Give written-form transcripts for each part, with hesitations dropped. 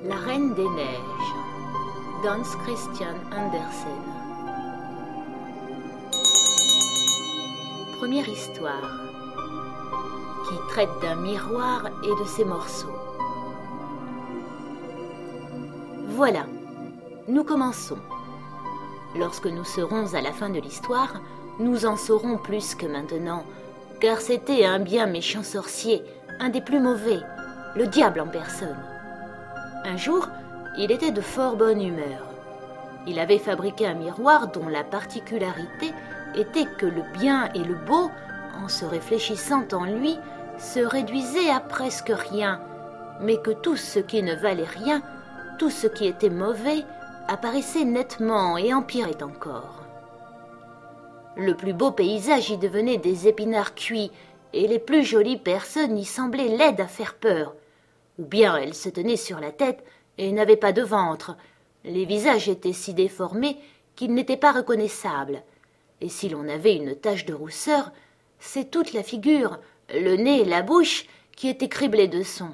La Reine des Neiges d'Hans Christian Andersen. Première histoire qui traite d'un miroir et de ses morceaux. Voilà, nous commençons. Lorsque nous serons à la fin de l'histoire, nous en saurons plus que maintenant, car c'était un bien méchant sorcier, un des plus mauvais, le diable en personne. Un jour, il était de fort bonne humeur. Il avait fabriqué un miroir dont la particularité était que le bien et le beau, en se réfléchissant en lui, se réduisaient à presque rien, mais que tout ce qui ne valait rien, tout ce qui était mauvais, apparaissait nettement et empirait encore. Le plus beau paysage y devenait des épinards cuits, et les plus jolies personnes y semblaient laides à faire peur. Ou bien elles se tenaient sur la tête et n'avaient pas de ventre. Les visages étaient si déformés qu'ils n'étaient pas reconnaissables. Et si l'on avait une tache de rousseur, c'est toute la figure, le nez, la bouche, qui étaient criblés de son.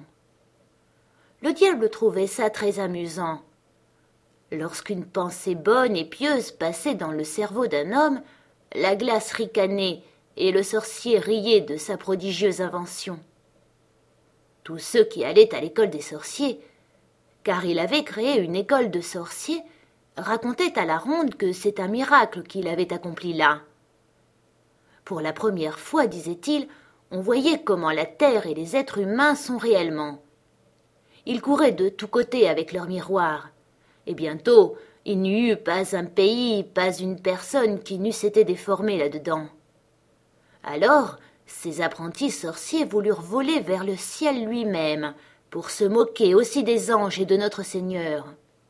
Le diable trouvait ça très amusant. Lorsqu'une pensée bonne et pieuse passait dans le cerveau d'un homme, la glace ricanait et le sorcier riait de sa prodigieuse invention. Tous ceux qui allaient à l'école des sorciers, car il avait créé une école de sorciers, racontaient à la ronde que c'est un miracle qu'il avait accompli là. Pour la première fois, disait-il, on voyait comment la terre et les êtres humains sont réellement. Ils couraient de tous côtés avec leurs miroirs, et bientôt il n'y eut pas un pays, pas une personne qui n'eussent été déformée là-dedans. Alors, ces apprentis sorciers voulurent voler vers le ciel lui-même, pour se moquer aussi des anges et de notre Seigneur.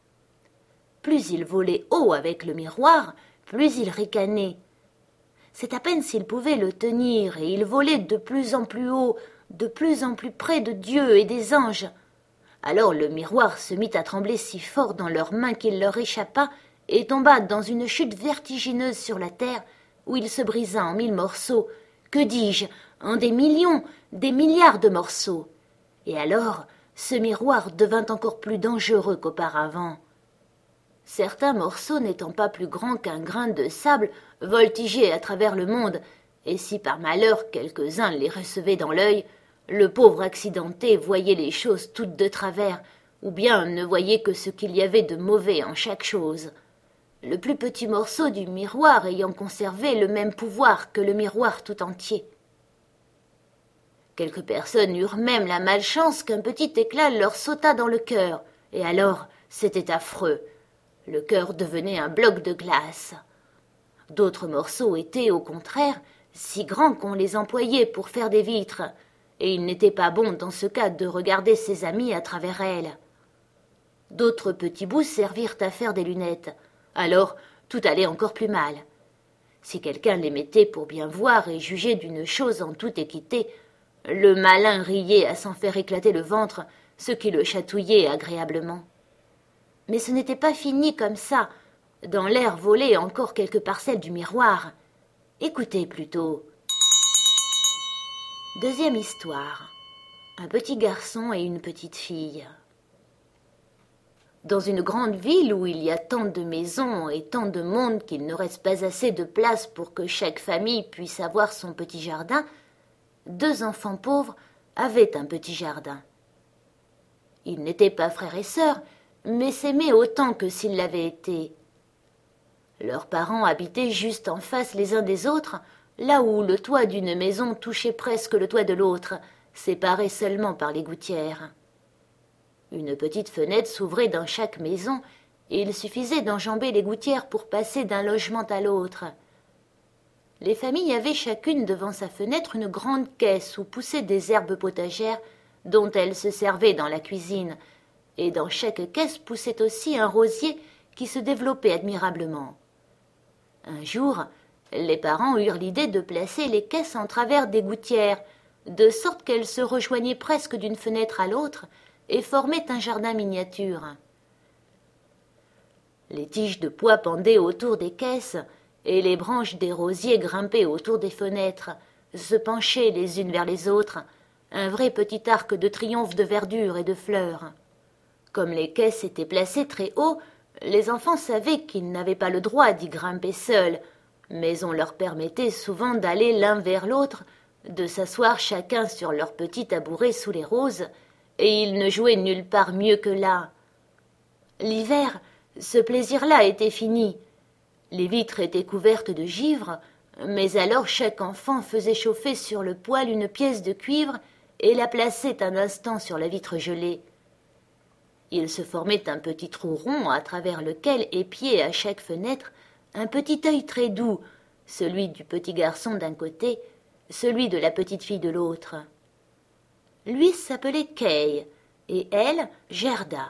Plus ils volaient haut avec le miroir, plus ils ricanaient. C'est à peine s'ils pouvaient le tenir, et ils volaient de plus en plus haut, de plus en plus près de Dieu et des anges. Alors le miroir se mit à trembler si fort dans leurs mains qu'il leur échappa et tomba dans une chute vertigineuse sur la terre, où il se brisa en 1000 morceaux, que dis-je, en des millions, des milliards de morceaux. Et alors, ce miroir devint encore plus dangereux qu'auparavant. Certains morceaux n'étant pas plus grands qu'un grain de sable voltigeaient à travers le monde, et si par malheur quelques-uns les recevaient dans l'œil, le pauvre accidenté voyait les choses toutes de travers, ou bien ne voyait que ce qu'il y avait de mauvais en chaque chose. Le plus petit morceau du miroir ayant conservé le même pouvoir que le miroir tout entier. Quelques personnes eurent même la malchance qu'un petit éclat leur sautât dans le cœur, et alors c'était affreux. Le cœur devenait un bloc de glace. D'autres morceaux étaient, au contraire, si grands qu'on les employait pour faire des vitres, et il n'était pas bon dans ce cas de regarder ses amis à travers elles. D'autres petits bouts servirent à faire des lunettes. Alors tout allait encore plus mal. Si quelqu'un les mettait pour bien voir et juger d'une chose en toute équité, le malin riait à s'en faire éclater le ventre, ce qui le chatouillait agréablement. Mais ce n'était pas fini comme ça. Dans l'air volaient encore quelques parcelles du miroir. Écoutez plutôt. Deuxième histoire. Un petit garçon et une petite fille. Dans une grande ville où il y a tant de maisons et tant de monde qu'il ne reste pas assez de place pour que chaque famille puisse avoir son petit jardin, 2 enfants pauvres avaient un petit jardin. Ils n'étaient pas frères et sœurs, mais s'aimaient autant que s'ils l'avaient été. Leurs parents habitaient juste en face les uns des autres, là où le toit d'une maison touchait presque le toit de l'autre, séparés seulement par les gouttières. Une petite fenêtre s'ouvrait dans chaque maison, et il suffisait d'enjamber les gouttières pour passer d'un logement à l'autre. Les familles avaient chacune devant sa fenêtre une grande caisse où poussaient des herbes potagères dont elles se servaient dans la cuisine, et dans chaque caisse poussait aussi un rosier qui se développait admirablement. Un jour, les parents eurent l'idée de placer les caisses en travers des gouttières, de sorte qu'elles se rejoignaient presque d'une fenêtre à l'autre et formaient un jardin miniature. Les tiges de pois pendaient autour des caisses, et les branches des rosiers grimpaient autour des fenêtres, se penchaient les unes vers les autres, un vrai petit arc de triomphe de verdure et de fleurs. Comme les caisses étaient placées très haut, les enfants savaient qu'ils n'avaient pas le droit d'y grimper seuls, mais on leur permettait souvent d'aller l'un vers l'autre, de s'asseoir chacun sur leur petit tabouret sous les roses, et ils ne jouaient nulle part mieux que là. L'hiver, ce plaisir-là était fini. Les vitres étaient couvertes de givre, mais alors chaque enfant faisait chauffer sur le poêle une pièce de cuivre et la plaçait un instant sur la vitre gelée. Il se formait un petit trou rond à travers lequel épiait à chaque fenêtre un petit œil très doux, celui du petit garçon d'un côté, celui de la petite fille de l'autre. Lui s'appelait Kay, et elle, Gerda.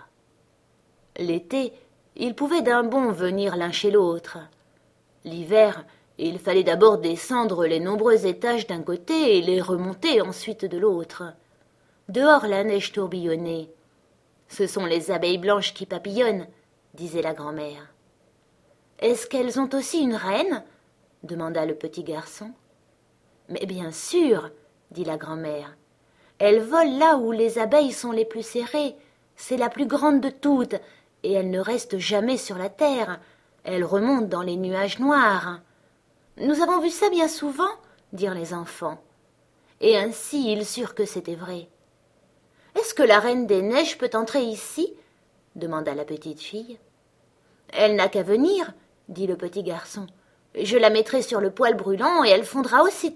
L'été, ils pouvaient d'un bond venir l'un chez l'autre. L'hiver, il fallait d'abord descendre les nombreux étages d'un côté et les remonter ensuite de l'autre. Dehors, la neige tourbillonnait. « Ce sont les abeilles blanches qui papillonnent, » disait la grand-mère. « Est-ce qu'elles ont aussi une reine ?» demanda le petit garçon. « Mais bien sûr, » dit la grand-mère. « Elle vole là où les abeilles sont les plus serrées. C'est la plus grande de toutes, et elle ne reste jamais sur la terre. Elle remonte dans les nuages noirs. »« Nous avons vu ça bien souvent, » dirent les enfants. Et ainsi ils surent que c'était vrai. « Est-ce que la reine des neiges peut entrer ici ?» demanda la petite fille. « Elle n'a qu'à venir, » dit le petit garçon. « Je la mettrai sur le poêle brûlant et elle fondra aussitôt. »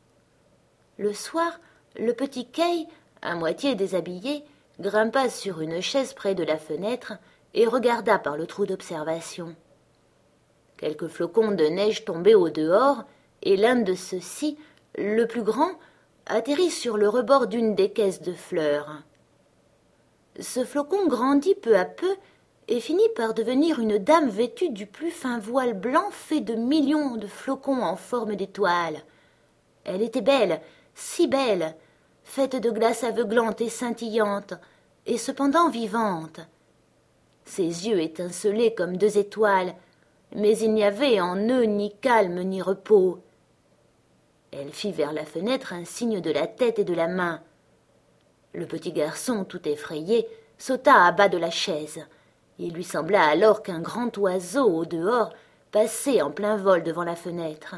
Le soir, le petit Kay, à moitié déshabillé, grimpa sur une chaise près de la fenêtre et regarda par le trou d'observation. Quelques flocons de neige tombaient au dehors, et l'un de ceux-ci, le plus grand, atterrit sur le rebord d'une des caisses de fleurs. Ce flocon grandit peu à peu et finit par devenir une dame vêtue du plus fin voile blanc fait de millions de flocons en forme d'étoiles. Elle était belle, si belle, faite de glace aveuglante et scintillante, et cependant vivante. Ses yeux étincelaient comme deux étoiles, mais il n'y avait en eux ni calme ni repos. Elle fit vers la fenêtre un signe de la tête et de la main. Le petit garçon, tout effrayé, sauta à bas de la chaise. Il lui sembla alors qu'un grand oiseau, au dehors, passait en plein vol devant la fenêtre.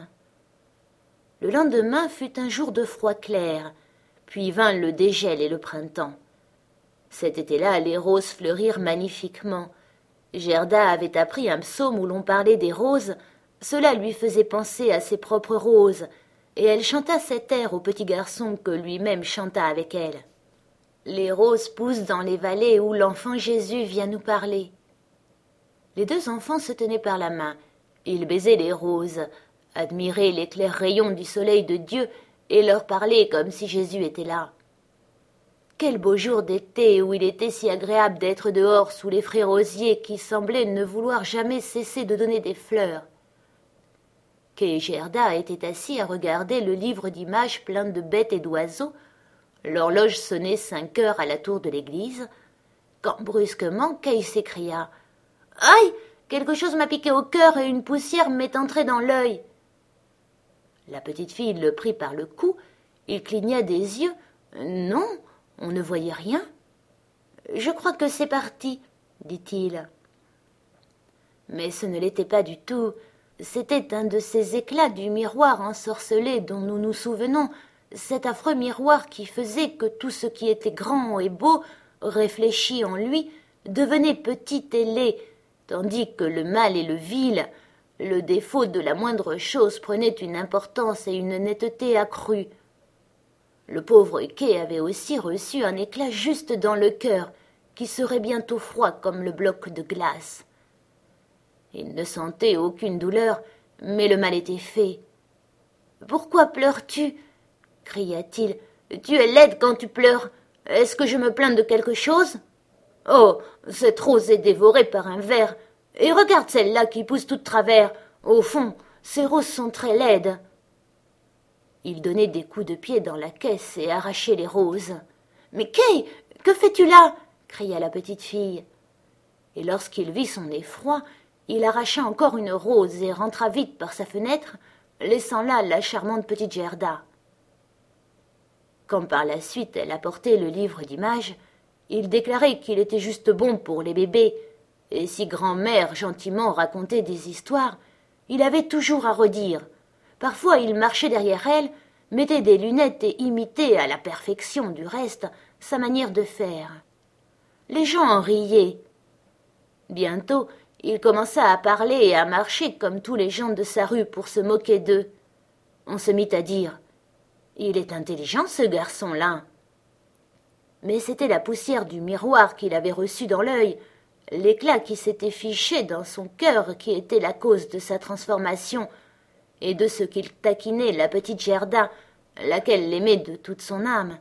Le lendemain fut un jour de froid clair, puis vint le dégel et le printemps. Cet été-là, les roses fleurirent magnifiquement. Gerda avait appris un psaume où l'on parlait des roses. Cela lui faisait penser à ses propres roses, et elle chanta cet air au petit garçon que lui-même chanta avec elle. Les roses poussent dans les vallées où l'enfant Jésus vient nous parler. Les deux enfants se tenaient par la main. Ils baisaient les roses, admiraient les clairs rayons du soleil de Dieu et leur parlaient comme si Jésus était là. Quel beau jour d'été où il était si agréable d'être dehors sous les frais rosiers qui semblaient ne vouloir jamais cesser de donner des fleurs. Kay et Gerda étaient assis à regarder le livre d'images plein de bêtes et d'oiseaux. L'horloge sonnait 5 heures à la tour de l'église, quand brusquement Kay s'écria « Aïe, quelque chose m'a piqué au cœur et une poussière m'est entrée dans l'œil. » La petite fille le prit par le cou, il cligna des yeux. Non, on ne voyait rien. « Je crois que c'est parti, » dit-il. Mais ce ne l'était pas du tout. C'était un de ces éclats du miroir ensorcelé dont nous nous souvenons, cet affreux miroir qui faisait que tout ce qui était grand et beau, réfléchi en lui, devenait petit et laid, tandis que le mal et le vil, le défaut de la moindre chose prenait une importance et une netteté accrues. Le pauvre Kay avait aussi reçu un éclat juste dans le cœur, qui serait bientôt froid comme le bloc de glace. Il ne sentait aucune douleur, mais le mal était fait. « Pourquoi pleures-tu » cria-t-il. « Tu es laide quand tu pleures. Est-ce que je me plains de quelque chose ? Oh, cette rose est dévorée par un ver. Et regarde celle-là qui pousse toute travers. Au fond, ces roses sont très laides. » Il donnait des coups de pied dans la caisse et arrachait les roses. « Mais Kay, que fais-tu là » cria la petite fille. Et lorsqu'il vit son effroi, il arracha encore une rose et rentra vite par sa fenêtre, laissant là la charmante petite Gerda. Quand par la suite elle apportait le livre d'images, Il déclarait qu'il était juste bon pour les bébés, et si grand-mère gentiment racontait des histoires, il avait toujours à redire. Parfois il marchait derrière elle, mettait des lunettes et imitait à la perfection du reste sa manière de faire. Les gens en riaient. Bientôt, il commença à parler et à marcher comme tous les gens de sa rue pour se moquer d'eux. On se mit à dire « Il est intelligent, ce garçon-là !» Mais c'était la poussière du miroir qu'il avait reçu dans l'œil, l'éclat qui s'était fiché dans son cœur qui était la cause de sa transformation, et de ce qu'il taquinait la petite Gerda, laquelle l'aimait de toute son âme.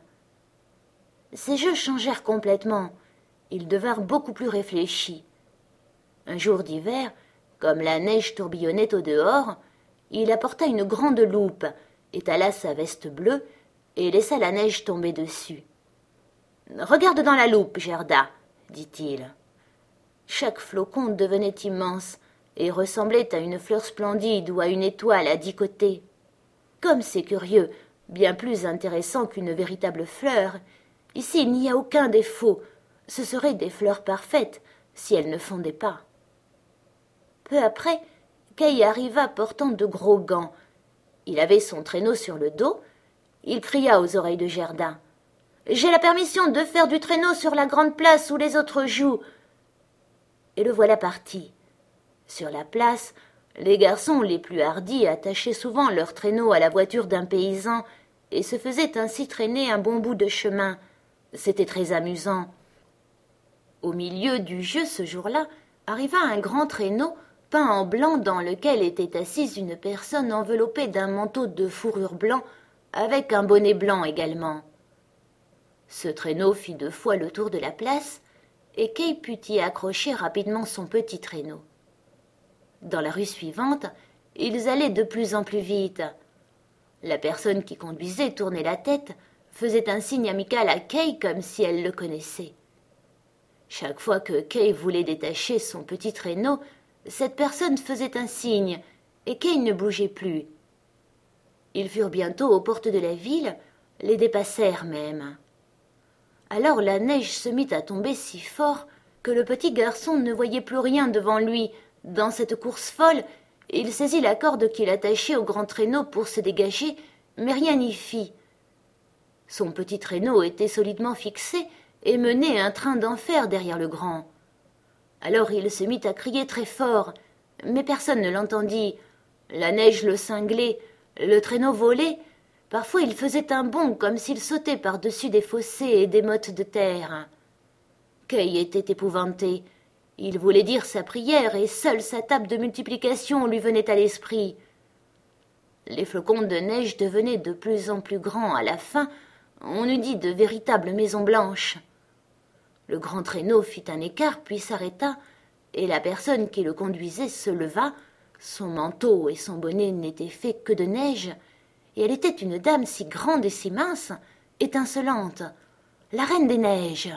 Ses jeux changèrent complètement, ils devinrent beaucoup plus réfléchis. Un jour d'hiver, comme la neige tourbillonnait au dehors, il apporta une grande loupe, étala sa veste bleue et laissa la neige tomber dessus. « Regarde dans la loupe, Gerda, » dit-il. Chaque flocon devenait immense et ressemblait à une fleur splendide ou à une étoile à 10 côtés. Comme c'est curieux, bien plus intéressant qu'une véritable fleur, ici il n'y a aucun défaut, ce seraient des fleurs parfaites si elles ne fondaient pas. Peu après, Kay arriva portant de gros gants. Il avait son traîneau sur le dos. Il cria aux oreilles de Gerda. « J'ai la permission de faire du traîneau sur la grande place où les autres jouent. » Et le voilà parti. Sur la place, les garçons les plus hardis attachaient souvent leur traîneau à la voiture d'un paysan et se faisaient ainsi traîner un bon bout de chemin. C'était très amusant. Au milieu du jeu ce jour-là arriva un grand traîneau peint en blanc dans lequel était assise une personne enveloppée d'un manteau de fourrure blanc avec un bonnet blanc également. Ce traîneau fit 2 fois le tour de la place et Kay put y accrocher rapidement son petit traîneau. Dans la rue suivante, ils allaient de plus en plus vite. La personne qui conduisait tournait la tête, faisait un signe amical à Kay comme si elle le connaissait. Chaque fois que Kay voulait détacher son petit traîneau, cette personne faisait un signe, et Kay ne bougeait plus. Ils furent bientôt aux portes de la ville, les dépassèrent même. Alors la neige se mit à tomber si fort que le petit garçon ne voyait plus rien devant lui. Dans cette course folle, il saisit la corde qu'il attachait au grand traîneau pour se dégager, mais rien n'y fit. Son petit traîneau était solidement fixé et menait un train d'enfer derrière le grand. Alors il se mit à crier très fort, mais personne ne l'entendit. La neige le cinglait, le traîneau volait. Parfois il faisait un bond comme s'il sautait par-dessus des fossés et des mottes de terre. Kay était épouvanté. Il voulait dire sa prière et seule sa table de multiplication lui venait à l'esprit. Les flocons de neige devenaient de plus en plus grands. À la fin, on eût dit de véritables maisons blanches. Le grand traîneau fit un écart puis s'arrêta, et la personne qui le conduisait se leva. Son manteau et son bonnet n'étaient faits que de neige, et elle était une dame si grande et si mince, étincelante, la reine des neiges.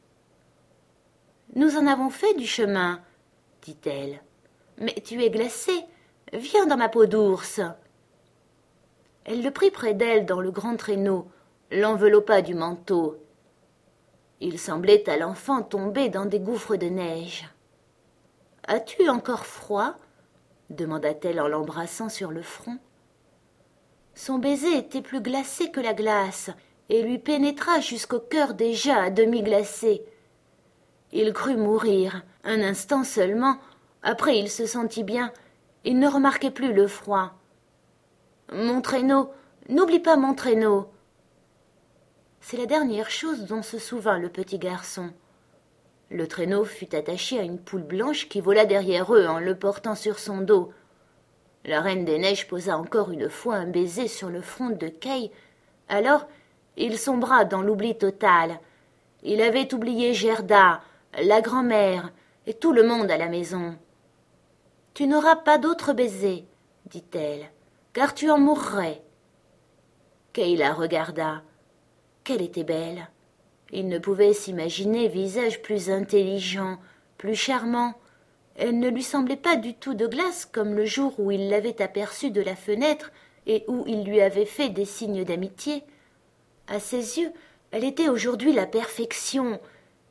« Nous en avons fait du chemin, » dit-elle. « Mais tu es glacé, viens dans ma peau d'ours. » Elle le prit près d'elle dans le grand traîneau, l'enveloppa du manteau. Il semblait à l'enfant tomber dans des gouffres de neige. « As-tu encore froid ?» demanda-t-elle en l'embrassant sur le front. Son baiser était plus glacé que la glace et lui pénétra jusqu'au cœur déjà à demi glacé. Il crut mourir, un instant seulement, après il se sentit bien, il ne remarquait plus le froid. « Mon traîneau, n'oublie pas mon traîneau !» C'est la dernière chose dont se souvint le petit garçon. Le traîneau fut attaché à une poule blanche qui vola derrière eux en le portant sur son dos. La reine des neiges posa encore une fois un baiser sur le front de Kay. Alors, il sombra dans l'oubli total. Il avait oublié Gerda, la grand-mère et tout le monde à la maison. « Tu n'auras pas d'autre baiser, » dit-elle, « car tu en mourrais. » Kay la regarda. Qu'elle était belle. Il ne pouvait s'imaginer visage plus intelligent, plus charmant. Elle ne lui semblait pas du tout de glace comme le jour où il l'avait aperçue de la fenêtre et où il lui avait fait des signes d'amitié. À ses yeux, elle était aujourd'hui la perfection.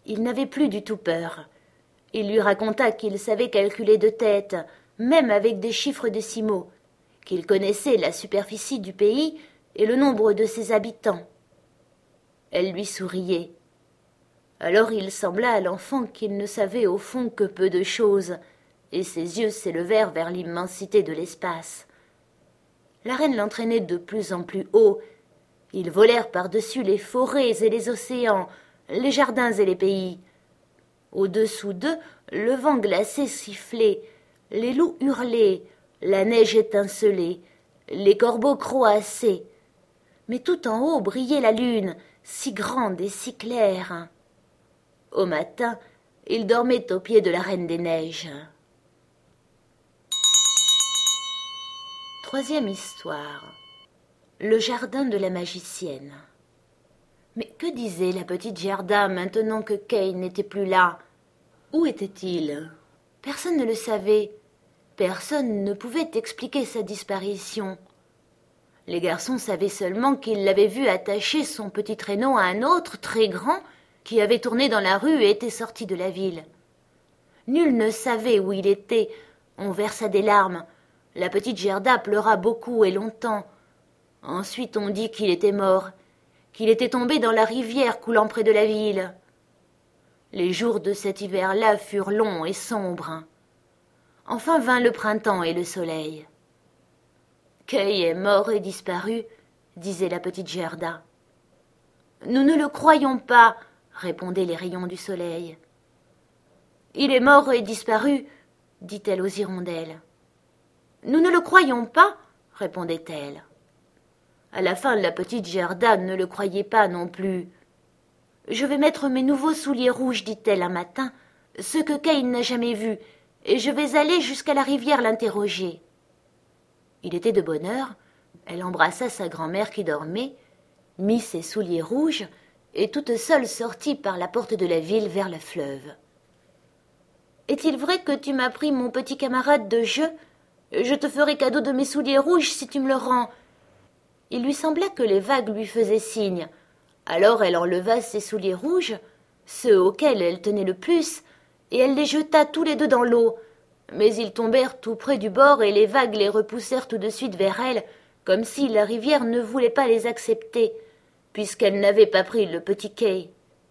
Il n'avait plus du tout peur. Il lui raconta qu'il savait calculer de tête, même avec des chiffres décimaux, qu'il connaissait la superficie du pays et le nombre de ses habitants. Elle lui souriait. Alors il sembla à l'enfant qu'il ne savait au fond que peu de choses, et ses yeux s'élevèrent vers l'immensité de l'espace. La reine l'entraînait de plus en plus haut. Ils volèrent par-dessus les forêts et les océans, les jardins et les pays. Au-dessous d'eux, le vent glacé sifflait, les loups hurlaient, la neige étincelait, les corbeaux croassaient. Mais tout en haut brillait la lune, si grande et si claire. Au matin, il dormait aux pieds de la Reine des Neiges. Troisième histoire. Le jardin de la magicienne. Mais que disait la petite Gerda maintenant que Kay n'était plus là? Où était-il? Personne ne le savait. Personne ne pouvait expliquer sa disparition. Les garçons savaient seulement qu'ils l'avaient vu attacher son petit traîneau à un autre, très grand, qui avait tourné dans la rue et était sorti de la ville. Nul ne savait où il était. On versa des larmes. La petite Gerda pleura beaucoup et longtemps. Ensuite on dit qu'il était mort, qu'il était tombé dans la rivière coulant près de la ville. Les jours de cet hiver-là furent longs et sombres. Enfin vint le printemps et le soleil. « Kay est mort et disparu, » disait la petite Gerda. « Nous ne le croyons pas, » répondaient les rayons du soleil. « Il est mort et disparu, » dit-elle aux hirondelles. « Nous ne le croyons pas, » répondait-elle. À la fin, la petite Gerda ne le croyait pas non plus. « Je vais mettre mes nouveaux souliers rouges, dit-elle un matin, ceux que Kay n'a jamais vus, et je vais aller jusqu'à la rivière l'interroger. » Il était de bonne heure, elle embrassa sa grand-mère qui dormait, mit ses souliers rouges, et toute seule sortit par la porte de la ville vers le fleuve. « Est-il vrai que tu m'as pris mon petit camarade de jeu ? Je te ferai cadeau de mes souliers rouges si tu me le rends. » Il lui sembla que les vagues lui faisaient signe. Alors elle enleva ses souliers rouges, ceux auxquels elle tenait le plus, et elle les jeta tous les deux dans l'eau. Mais ils tombèrent tout près du bord et les vagues les repoussèrent tout de suite vers elle, comme si la rivière ne voulait pas les accepter, puisqu'elle n'avait pas pris le petit Kay.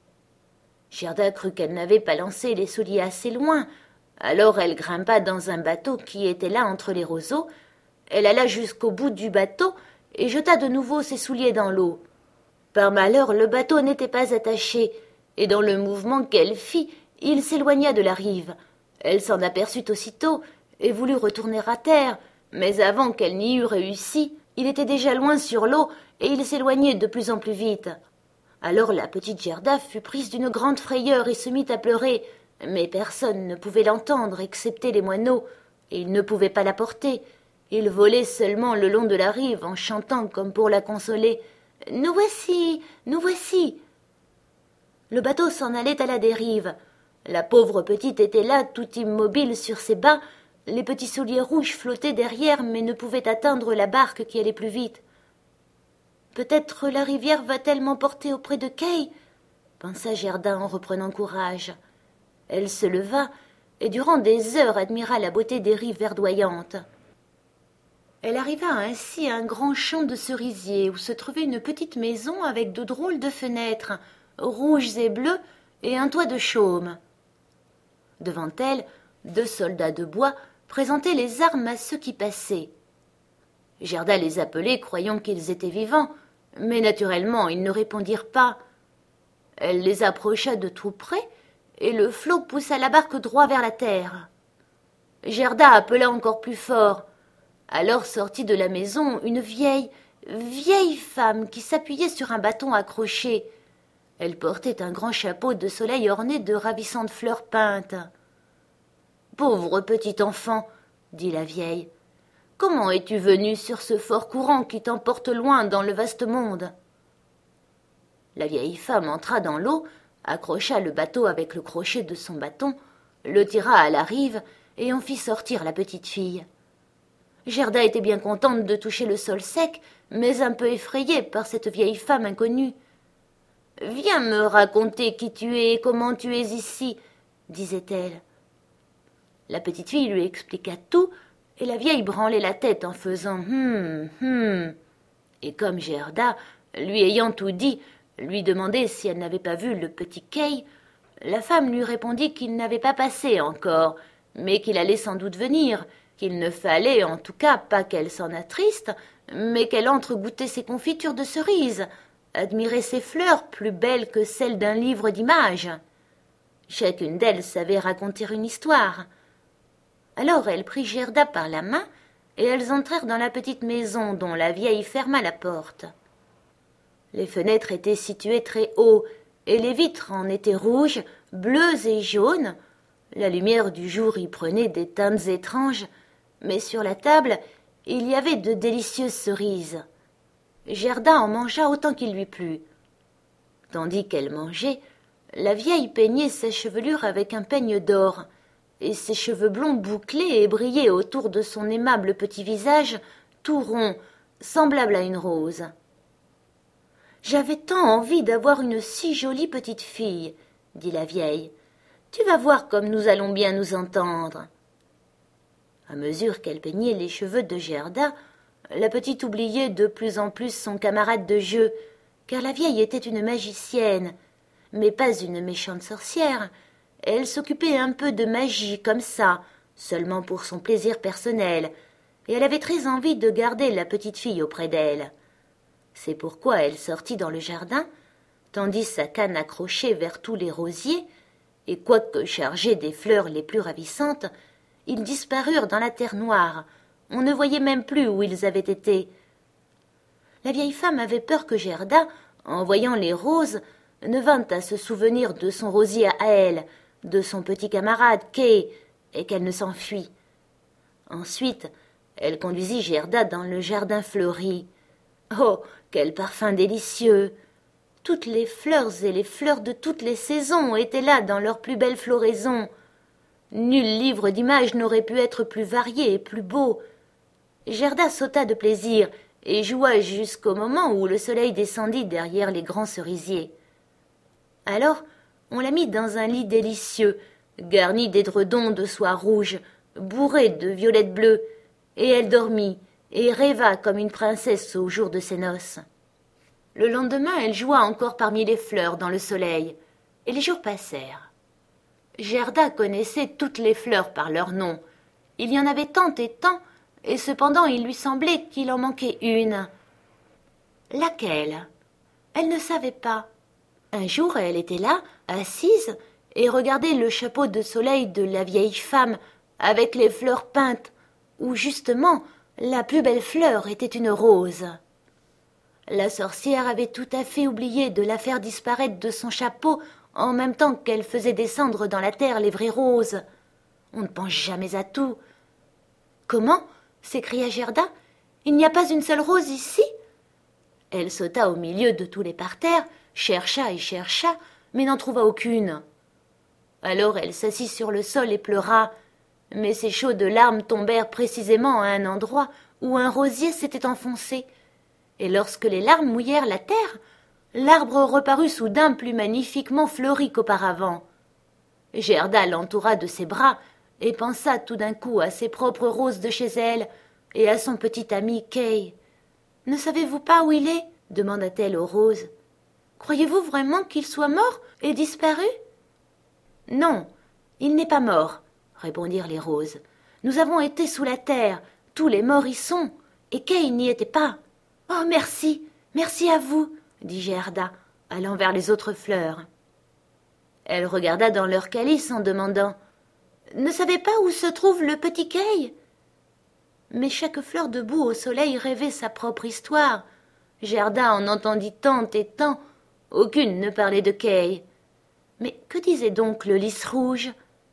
Gerda crut qu'elle n'avait pas lancé les souliers assez loin. Alors elle grimpa dans un bateau qui était là entre les roseaux. Elle alla jusqu'au bout du bateau et jeta de nouveau ses souliers dans l'eau. Par malheur, le bateau n'était pas attaché, et dans le mouvement qu'elle fit, il s'éloigna de la rive. Elle s'en aperçut aussitôt et voulut retourner à terre, mais avant qu'elle n'y eût réussi, il était déjà loin sur l'eau et il s'éloignait de plus en plus vite. Alors la petite Gerda fut prise d'une grande frayeur et se mit à pleurer, mais personne ne pouvait l'entendre excepté les moineaux, et ils ne pouvaient pas la porter. Ils volaient seulement le long de la rive en chantant comme pour la consoler. « Nous voici, nous voici !» Le bateau s'en allait à la dérive. La pauvre petite était là, tout immobile sur ses bas. Les petits souliers rouges flottaient derrière, mais ne pouvaient atteindre la barque qui allait plus vite. « Peut-être la rivière va-t-elle m'emporter auprès de Kay ?» pensa Gerda en reprenant courage. Elle se leva et durant des heures admira la beauté des rives verdoyantes. Elle arriva ainsi à un grand champ de cerisiers où se trouvait une petite maison avec de drôles de fenêtres, rouges et bleues, et un toit de chaume. Devant elle, 2 soldats de bois présentaient les armes à ceux qui passaient. Gerda les appelait, croyant qu'ils étaient vivants, mais naturellement ils ne répondirent pas. Elle les approcha de tout près, et le flot poussa la barque droit vers la terre. Gerda appela encore plus fort. Alors sortit de la maison une vieille femme qui s'appuyait sur un bâton accroché. Elle portait un grand chapeau de soleil orné de ravissantes fleurs peintes. « Pauvre petit enfant, » dit la vieille, « comment es-tu venue sur ce fort courant qui t'emporte loin dans le vaste monde ?» La vieille femme entra dans l'eau, accrocha le bateau avec le crochet de son bâton, le tira à la rive et en fit sortir la petite fille. Gerda était bien contente de toucher le sol sec, mais un peu effrayée par cette vieille femme inconnue. Viens me raconter qui tu es et comment tu es ici, disait-elle. La petite fille lui expliqua tout, et la vieille branlait la tête en faisant Et comme Gerda, lui ayant tout dit, lui demandait si elle n'avait pas vu le petit Kay, la femme lui répondit qu'il n'avait pas passé encore, mais qu'il allait sans doute venir, qu'il ne fallait en tout cas pas qu'elle s'en attriste, mais qu'elle entre goûter ses confitures de cerises, admirer ses fleurs plus belles que celles d'un livre d'images. Chacune d'elles savait raconter une histoire. Alors elle prit Gerda par la main, et elles entrèrent dans la petite maison dont la vieille ferma la porte. Les fenêtres étaient situées très haut, et les vitres en étaient rouges, bleues et jaunes. La lumière du jour y prenait des teintes étranges, mais sur la table, il y avait de délicieuses cerises. Gerda en mangea autant qu'il lui plut. Tandis qu'elle mangeait, la vieille peignait sa chevelure avec un peigne d'or, et ses cheveux blonds bouclés et brillaient autour de son aimable petit visage, tout rond, semblable à une rose. « J'avais tant envie d'avoir une si jolie petite fille, » dit la vieille. « Tu vas voir comme nous allons bien nous entendre. » À mesure qu'elle peignait les cheveux de Gerda, la petite oubliait de plus en plus son camarade de jeu, car la vieille était une magicienne, mais pas une méchante sorcière. Elle s'occupait un peu de magie comme ça, seulement pour son plaisir personnel, et elle avait très envie de garder la petite fille auprès d'elle. C'est pourquoi elle sortit dans le jardin, tendit sa canne accrochée vers tous les rosiers, et quoique chargés des fleurs les plus ravissantes, ils disparurent dans la terre noire. On ne voyait même plus où ils avaient été. La vieille femme avait peur que Gerda, en voyant les roses, ne vînt à se souvenir de son rosier à elle, de son petit camarade Kay, et qu'elle ne s'enfuit. Ensuite, elle conduisit Gerda dans le jardin fleuri. Oh, quel parfum délicieux! Toutes les fleurs et les fleurs de toutes les saisons étaient là dans leur plus belle floraison. Nul livre d'images n'aurait pu être plus varié et plus beau. Gerda sauta de plaisir et joua jusqu'au moment où le soleil descendit derrière les grands cerisiers. Alors, on la mit dans un lit délicieux, garni d'édredons de soie rouge, bourré de violettes bleues, et elle dormit et rêva comme une princesse au jour de ses noces. Le lendemain, elle joua encore parmi les fleurs dans le soleil, et les jours passèrent. Gerda connaissait toutes les fleurs par leur nom. Il y en avait tant et tant, et cependant il lui semblait qu'il en manquait une. Laquelle? Elle ne savait pas. Un jour, elle était là, assise, et regardait le chapeau de soleil de la vieille femme, avec les fleurs peintes, où justement la plus belle fleur était une rose. La sorcière avait tout à fait oublié de la faire disparaître de son chapeau en même temps qu'elle faisait descendre dans la terre les vraies roses. On ne pense jamais à tout. « Comment » s'écria Gerda. « Il n'y a pas une seule rose ici ?» Elle sauta au milieu de tous les parterres, chercha et chercha, mais n'en trouva aucune. Alors elle s'assit sur le sol et pleura, mais ses chaudes larmes tombèrent précisément à un endroit où un rosier s'était enfoncé, et lorsque les larmes mouillèrent la terre, l'arbre reparut soudain plus magnifiquement fleuri qu'auparavant. Gerda l'entoura de ses bras et pensa tout d'un coup à ses propres roses de chez elle et à son petit ami Kay. « Ne savez-vous pas où il est ?» demanda-t-elle aux roses. « Croyez-vous vraiment qu'il soit mort et disparu ?»« Non, il n'est pas mort, » répondirent les roses. « Nous avons été sous la terre, tous les morts y sont, et Kay n'y était pas. »« Oh, merci, merci à vous !» dit Gerda, allant vers les autres fleurs. Elle regarda dans leur calice en demandant « Ne savez pas où se trouve le petit Kay ?» Mais chaque fleur debout au soleil rêvait sa propre histoire. Gerda en entendit tant et tant, aucune ne parlait de Kay. Mais que disait donc le lys rouge?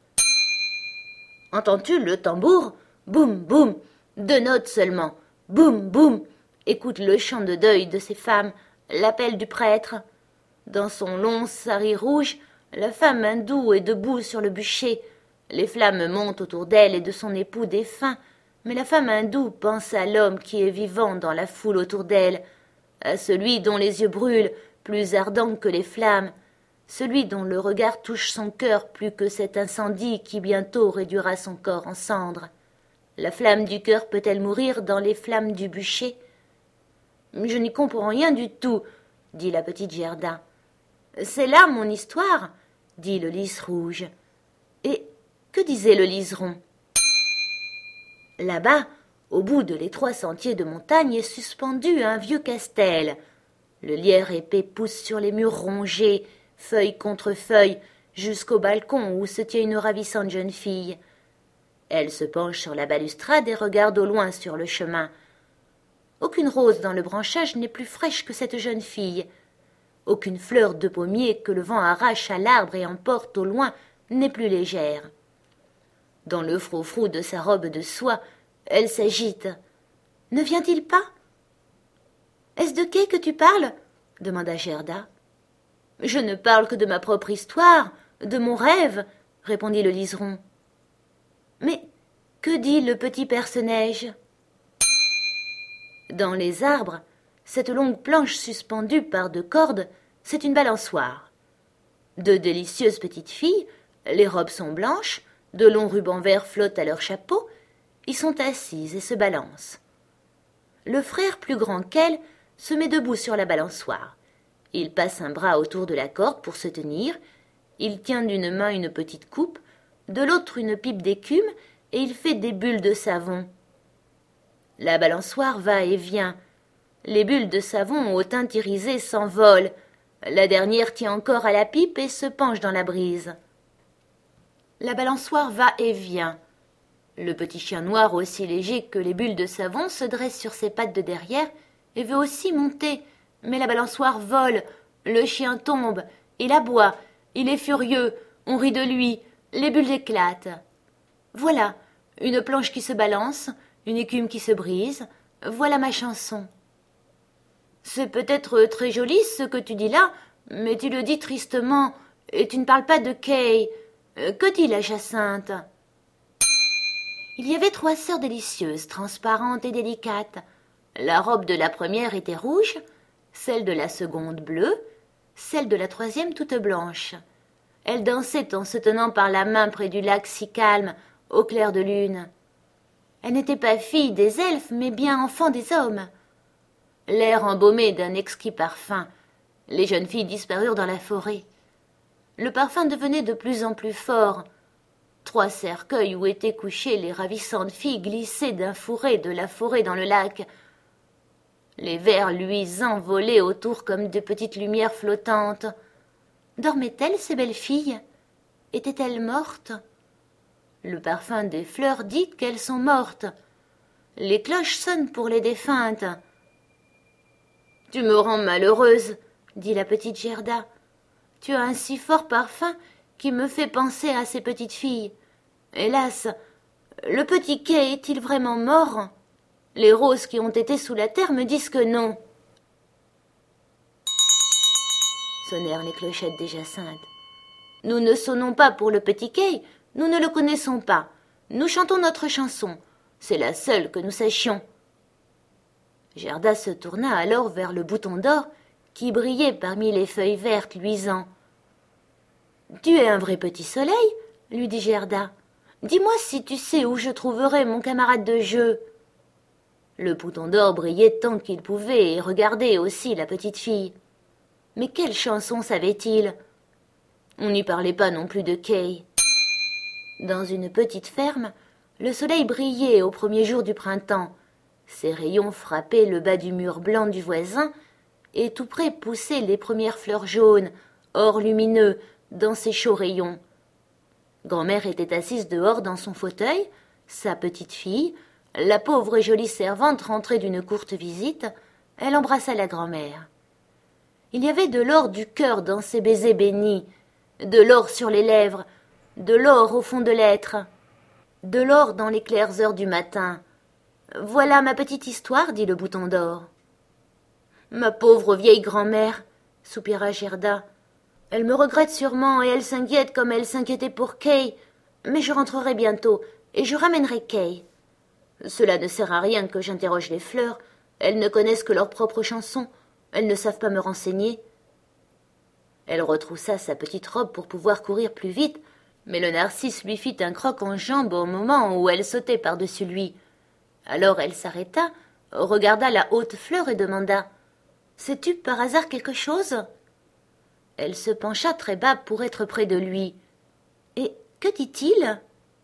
« Entends-tu le tambour? Boum, boum, 2 notes seulement. Boum, boum. Écoute le chant de deuil de ces femmes, l'appel du prêtre. Dans son long sari rouge, la femme hindoue est debout sur le bûcher. Les flammes montent autour d'elle et de son époux défunt, mais la femme hindoue pense à l'homme qui est vivant dans la foule autour d'elle, à celui dont les yeux brûlent, plus ardent que les flammes, celui dont le regard touche son cœur plus que cet incendie qui bientôt réduira son corps en cendres. La flamme du cœur peut-elle mourir dans les flammes du bûcher? Je n'y comprends rien du tout, dit la petite Gerda. C'est là mon histoire, dit le lys rouge. Et que disait le liseron? Là-bas, au bout de l'étroit sentier de montagne, est suspendu un vieux castel. Le lierre épais pousse sur les murs rongés, feuille contre feuille, jusqu'au balcon où se tient une ravissante jeune fille. Elle se penche sur la balustrade et regarde au loin sur le chemin. Aucune rose dans le branchage n'est plus fraîche que cette jeune fille. Aucune fleur de pommier que le vent arrache à l'arbre et emporte au loin n'est plus légère. Dans le froufrou de sa robe de soie, elle s'agite. Ne vient-il pas? Est-ce de Kay que tu parles? Demanda Gerda. Je ne parle que de ma propre histoire, de mon rêve, répondit le liseron. Mais que dit le petit perce-neige? Dans les arbres, cette longue planche suspendue par 2 cordes, c'est une balançoire. 2 délicieuses petites filles, les robes sont blanches, de longs rubans verts flottent à leur chapeau, y sont assises et se balancent. Le frère plus grand qu'elle se met debout sur la balançoire. Il passe un bras autour de la corde pour se tenir, il tient d'une main une petite coupe, de l'autre une pipe d'écume, et il fait des bulles de savon. La balançoire va et vient. Les bulles de savon au teint irisé s'envolent. La dernière tient encore à la pipe et se penche dans la brise. La balançoire va et vient. Le petit chien noir, aussi léger que les bulles de savon, se dresse sur ses pattes de derrière et veut aussi monter. Mais la balançoire vole, le chien tombe, il aboie, il est furieux, on rit de lui, les bulles éclatent. Voilà, une planche qui se balance, une écume qui se brise, voilà ma chanson. C'est peut-être très joli ce que tu dis là, mais tu le dis tristement, et tu ne parles pas de Kay. Que dit la Jacinthe? Il y avait 3 sœurs délicieuses, transparentes et délicates. La robe de la première était rouge, celle de la seconde bleue, celle de la troisième toute blanche. Elles dansaient en se tenant par la main près du lac si calme, au clair de lune. Elles n'étaient pas filles des elfes, mais bien enfants des hommes. L'air embaumé d'un exquis parfum, les jeunes filles disparurent dans la forêt. Le parfum devenait de plus en plus fort. 3 cercueils où étaient couchées les ravissantes filles glissaient d'un fourré de la forêt dans le lac. Les vers luisants volaient autour comme de petites lumières flottantes. Dormaient-elles, ces belles filles? Étaient-elles mortes? Le parfum des fleurs dit qu'elles sont mortes. Les cloches sonnent pour les défuntes. « Tu me rends malheureuse, » dit la petite Gerda. « Tu as un si fort parfum qui me fait penser à ces petites filles. Hélas, le petit Kay est-il vraiment mort? Les roses qui ont été sous la terre me disent que non. » Sonnèrent les clochettes des Jacinthes. « Nous ne sonnons pas pour le petit Kay, nous ne le connaissons pas. Nous chantons notre chanson, c'est la seule que nous sachions. » Gerda se tourna alors vers le bouton d'or qui brillait parmi les feuilles vertes luisant. « Tu es un vrai petit soleil, » lui dit Gerda. « Dis-moi si tu sais où je trouverai mon camarade de jeu. » Le bouton d'or brillait tant qu'il pouvait et regardait aussi la petite fille. Mais quelle chanson savait-il? On n'y parlait pas non plus de Kay. Dans une petite ferme, le soleil brillait au premier jour du printemps. Ses rayons frappaient le bas du mur blanc du voisin, et tout près poussaient les premières fleurs jaunes, or lumineux, dans ses chauds rayons. Grand-mère était assise dehors dans son fauteuil, sa petite fille, la pauvre et jolie servante rentrée d'une courte visite, elle embrassa la grand-mère. Il y avait de l'or du cœur dans ses baisers bénis, de l'or sur les lèvres, de l'or au fond de l'être, de l'or dans les claires heures du matin. « Voilà ma petite histoire, » dit le bouton d'or. « Ma pauvre vieille grand-mère, » soupira Gerda. « Elle me regrette sûrement et elle s'inquiète comme elle s'inquiétait pour Kay. Mais je rentrerai bientôt et je ramènerai Kay. Cela ne sert à rien que j'interroge les fleurs. Elles ne connaissent que leurs propres chansons. Elles ne savent pas me renseigner. Elle retroussa sa petite robe pour pouvoir courir plus vite, mais le narcisse lui fit un croc en jambe au moment où elle sautait par-dessus lui. Alors elle s'arrêta, regarda la haute fleur et demanda « Sais-tu par hasard quelque chose ?» Elle se pencha très bas pour être près de lui. « Et que dit-il ?»«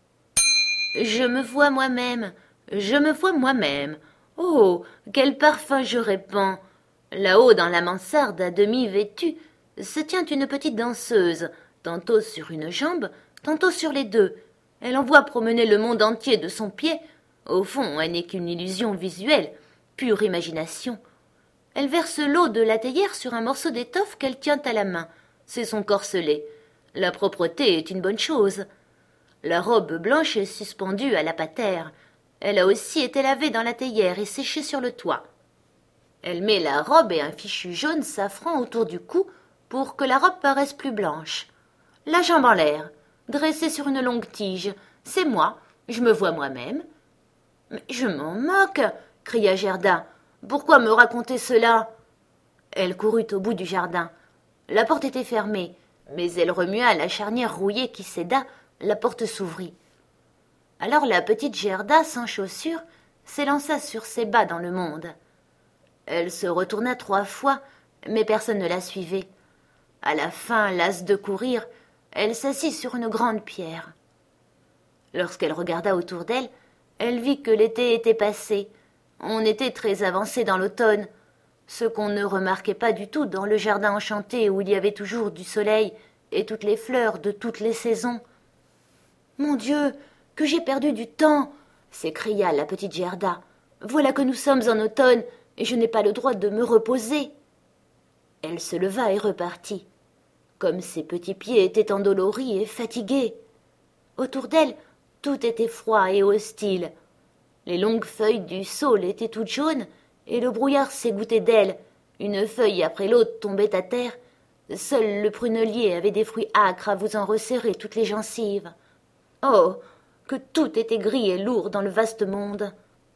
Je me vois moi-même, je me vois moi-même. Oh, quel parfum je répands ! Là-haut dans la mansarde, à demi vêtue, se tient une petite danseuse, tantôt sur une jambe, tantôt sur les deux. Elle envoie promener le monde entier de son pied. Au fond, elle n'est qu'une illusion visuelle, pure imagination. Elle verse l'eau de la théière sur un morceau d'étoffe qu'elle tient à la main. C'est son corselet. La propreté est une bonne chose. La robe blanche est suspendue à la patère. Elle a aussi été lavée dans la théière et séchée sur le toit. Elle met la robe et un fichu jaune safran autour du cou pour que la robe paraisse plus blanche. La jambe en l'air, dressée sur une longue tige. C'est moi, je me vois moi-même. « Mais je m'en moque !» cria Gerda. « Pourquoi me raconter cela ?» Elle courut au bout du jardin. La porte était fermée, mais elle remua la charnière rouillée qui céda, la porte s'ouvrit. Alors la petite Gerda, sans chaussures, s'élança sur ses pas dans le monde. Elle se retourna 3 fois, mais personne ne la suivait. À la fin, lasse de courir, elle s'assit sur une grande pierre. Lorsqu'elle regarda autour d'elle, elle vit que l'été était passé. On était très avancé dans l'automne, ce qu'on ne remarquait pas du tout dans le jardin enchanté où il y avait toujours du soleil et toutes les fleurs de toutes les saisons. « Mon Dieu, que j'ai perdu du temps !» s'écria la petite Gerda. « Voilà que nous sommes en automne et je n'ai pas le droit de me reposer. » Elle se leva et repartit, comme ses petits pieds étaient endoloris et fatigués. Autour d'elle, tout était froid et hostile. Les longues feuilles du saule étaient toutes jaunes, et le brouillard s'égouttait d'elles. Une feuille après l'autre tombait à terre. Seul le prunelier avait des fruits âcres à vous en resserrer toutes les gencives. Oh, que tout était gris et lourd dans le vaste monde.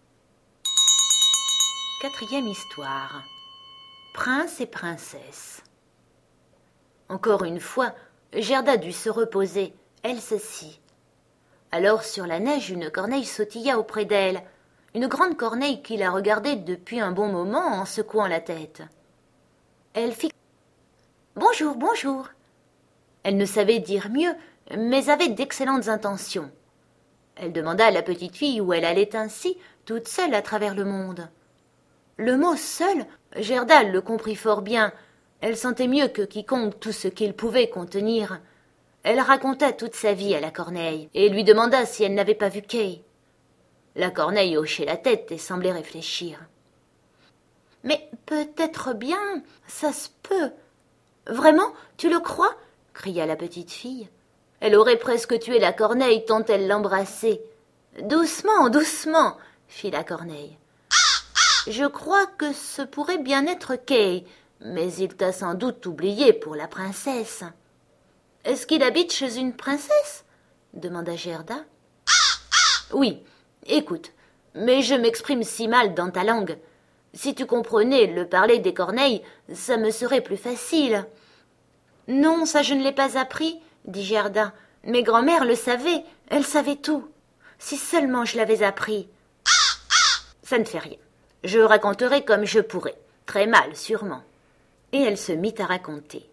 4e histoire. Prince et princesse. Encore une fois, Gerda dut se reposer. Elle s'assit. Alors sur la neige, une corneille sautilla auprès d'elle, une grande corneille qui la regardait depuis un bon moment en secouant la tête. Elle fit « Bonjour, bonjour !» Elle ne savait dire mieux, mais avait d'excellentes intentions. Elle demanda à la petite fille où elle allait ainsi, toute seule à travers le monde. Le mot « seul », Gerda le comprit fort bien. Elle sentait mieux que quiconque tout ce qu'il pouvait contenir. Elle raconta toute sa vie à la corneille et lui demanda si elle n'avait pas vu Kay. La corneille hochait la tête et semblait réfléchir. « Mais peut-être bien, ça se peut. »« Vraiment, tu le crois ?» cria la petite fille. Elle aurait presque tué la corneille tant elle l'embrassait. « Doucement, doucement !» fit la corneille. « Je crois que ce pourrait bien être Kay, mais il t'a sans doute oublié pour la princesse. »« Est-ce qu'il habite chez une princesse ?» demanda Gerda. « Oui, écoute, mais je m'exprime si mal dans ta langue. Si tu comprenais le parler des corneilles, ça me serait plus facile. »« Non, ça je ne l'ai pas appris, » dit Gerda. « Mes grand-mères le savaient, elles savaient tout. Si seulement je l'avais appris. »« Ça ne fait rien. Je raconterai comme je pourrai. Très mal, sûrement. » Et elle se mit à raconter.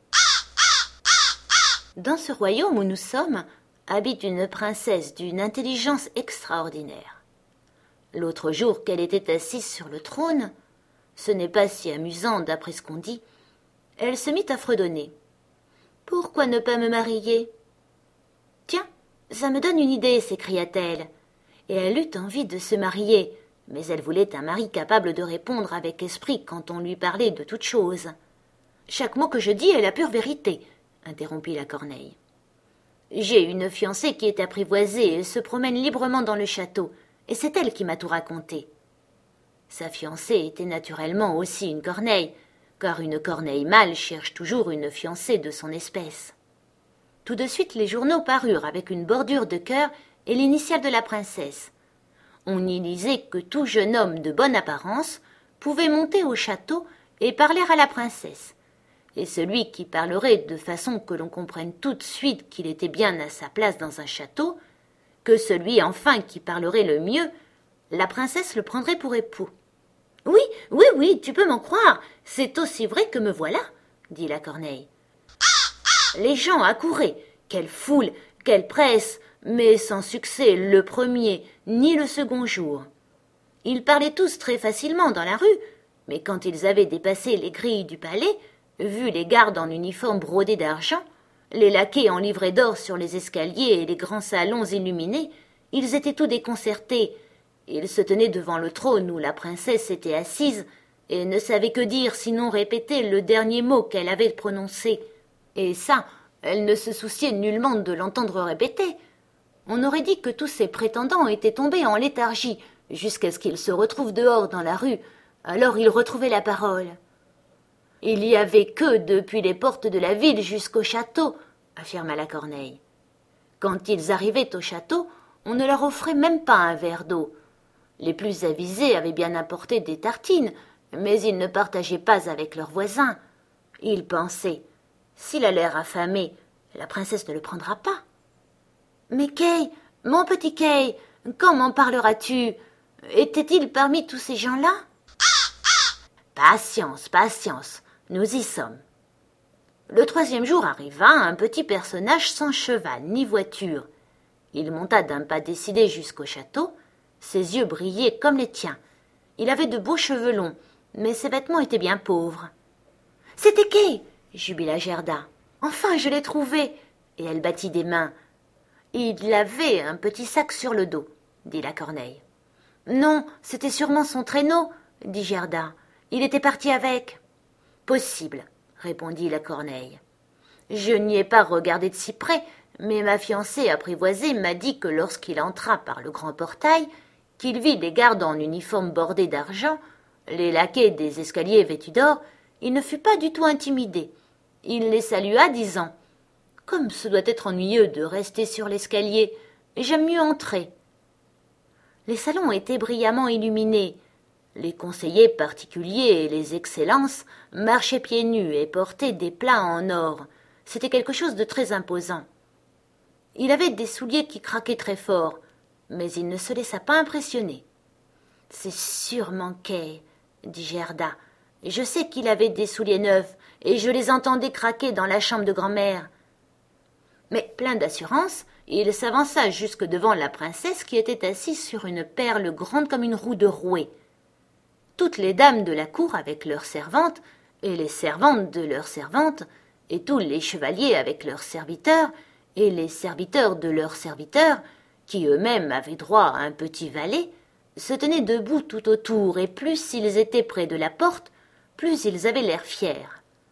Dans ce royaume où nous sommes, habite une princesse d'une intelligence extraordinaire. L'autre jour qu'elle était assise sur le trône, ce n'est pas si amusant d'après ce qu'on dit, elle se mit à fredonner. « Pourquoi ne pas me marier ?»« Tiens, ça me donne une idée, s'écria-t-elle. Et elle eut envie de se marier, mais elle voulait un mari capable de répondre avec esprit quand on lui parlait de toute chose. « Chaque mot que je dis est la pure vérité, » interrompit la corneille. « J'ai une fiancée qui est apprivoisée et se promène librement dans le château, et c'est elle qui m'a tout raconté. » Sa fiancée était naturellement aussi une corneille, car une corneille mâle cherche toujours une fiancée de son espèce. Tout de suite les journaux parurent avec une bordure de cœur et l'initiale de la princesse. On y lisait que tout jeune homme de bonne apparence pouvait monter au château et parler à la princesse, et celui qui parlerait de façon que l'on comprenne tout de suite qu'il était bien à sa place dans un château, que celui enfin qui parlerait le mieux, la princesse le prendrait pour époux. « Oui, oui, oui, tu peux m'en croire, c'est aussi vrai que me voilà, » dit la corneille. Les gens accouraient, quelle foule, quelle presse, mais sans succès le premier ni le second jour. Ils parlaient tous très facilement dans la rue, mais quand ils avaient dépassé les grilles du palais, vu les gardes en uniforme brodé d'argent, les laquais en livrée d'or sur les escaliers et les grands salons illuminés, ils étaient tout déconcertés. Ils se tenaient devant le trône où la princesse était assise et ne savaient que dire sinon répéter le dernier mot qu'elle avait prononcé. Et ça, elle ne se souciait nullement de l'entendre répéter. On aurait dit que tous ces prétendants étaient tombés en léthargie jusqu'à ce qu'ils se retrouvent dehors dans la rue. Alors ils retrouvaient la parole. « Il y avait que depuis les portes de la ville jusqu'au château, » affirma la corneille. Quand ils arrivaient au château, on ne leur offrait même pas un verre d'eau. Les plus avisés avaient bien apporté des tartines, mais ils ne partageaient pas avec leurs voisins. Ils pensaient « S'il a l'air affamé, la princesse ne le prendra pas. »« Mais Kay, mon petit Kay, quand m'en parleras-tu? Était-il parmi tous ces gens-là ?»« Patience, patience, nous y sommes. » Le 3e jour arriva un petit personnage sans cheval ni voiture. Il monta d'un pas décidé jusqu'au château. Ses yeux brillaient comme les tiens. Il avait de beaux cheveux longs, mais ses vêtements étaient bien pauvres. « C'était Kay !» jubila Gerda. « Enfin, je l'ai trouvé !» Et elle battit des mains. « Il avait un petit sac sur le dos, » dit la corneille. « Non, c'était sûrement son traîneau, » dit Gerda. « Il était parti avec. »« Possible, » répondit la corneille. « Je n'y ai pas regardé de si près, mais ma fiancée apprivoisée m'a dit que lorsqu'il entra par le grand portail, qu'il vit les gardes en uniforme bordé d'argent, les laquais des escaliers vêtus d'or, il ne fut pas du tout intimidé. Il les salua, disant « Comme ce doit être ennuyeux de rester sur l'escalier, j'aime mieux entrer. » Les salons étaient brillamment illuminés. Les conseillers particuliers et les excellences marchaient pieds nus et portaient des plats en or. C'était quelque chose de très imposant. Il avait des souliers qui craquaient très fort, mais il ne se laissa pas impressionner. « C'est sûrement Kay, » dit Gerda. « Je sais qu'il avait des souliers neufs, et je les entendais craquer dans la chambre de grand-mère. » Mais plein d'assurance, il s'avança jusque devant la princesse qui était assise sur une perle grande comme une roue de rouet. Toutes les dames de la cour avec leurs servantes, et les servantes de leurs servantes, et tous les chevaliers avec leurs serviteurs, et les serviteurs de leurs serviteurs, qui eux-mêmes avaient droit à un petit valet, se tenaient debout tout autour, et plus ils étaient près de la porte, plus ils avaient l'air fiers.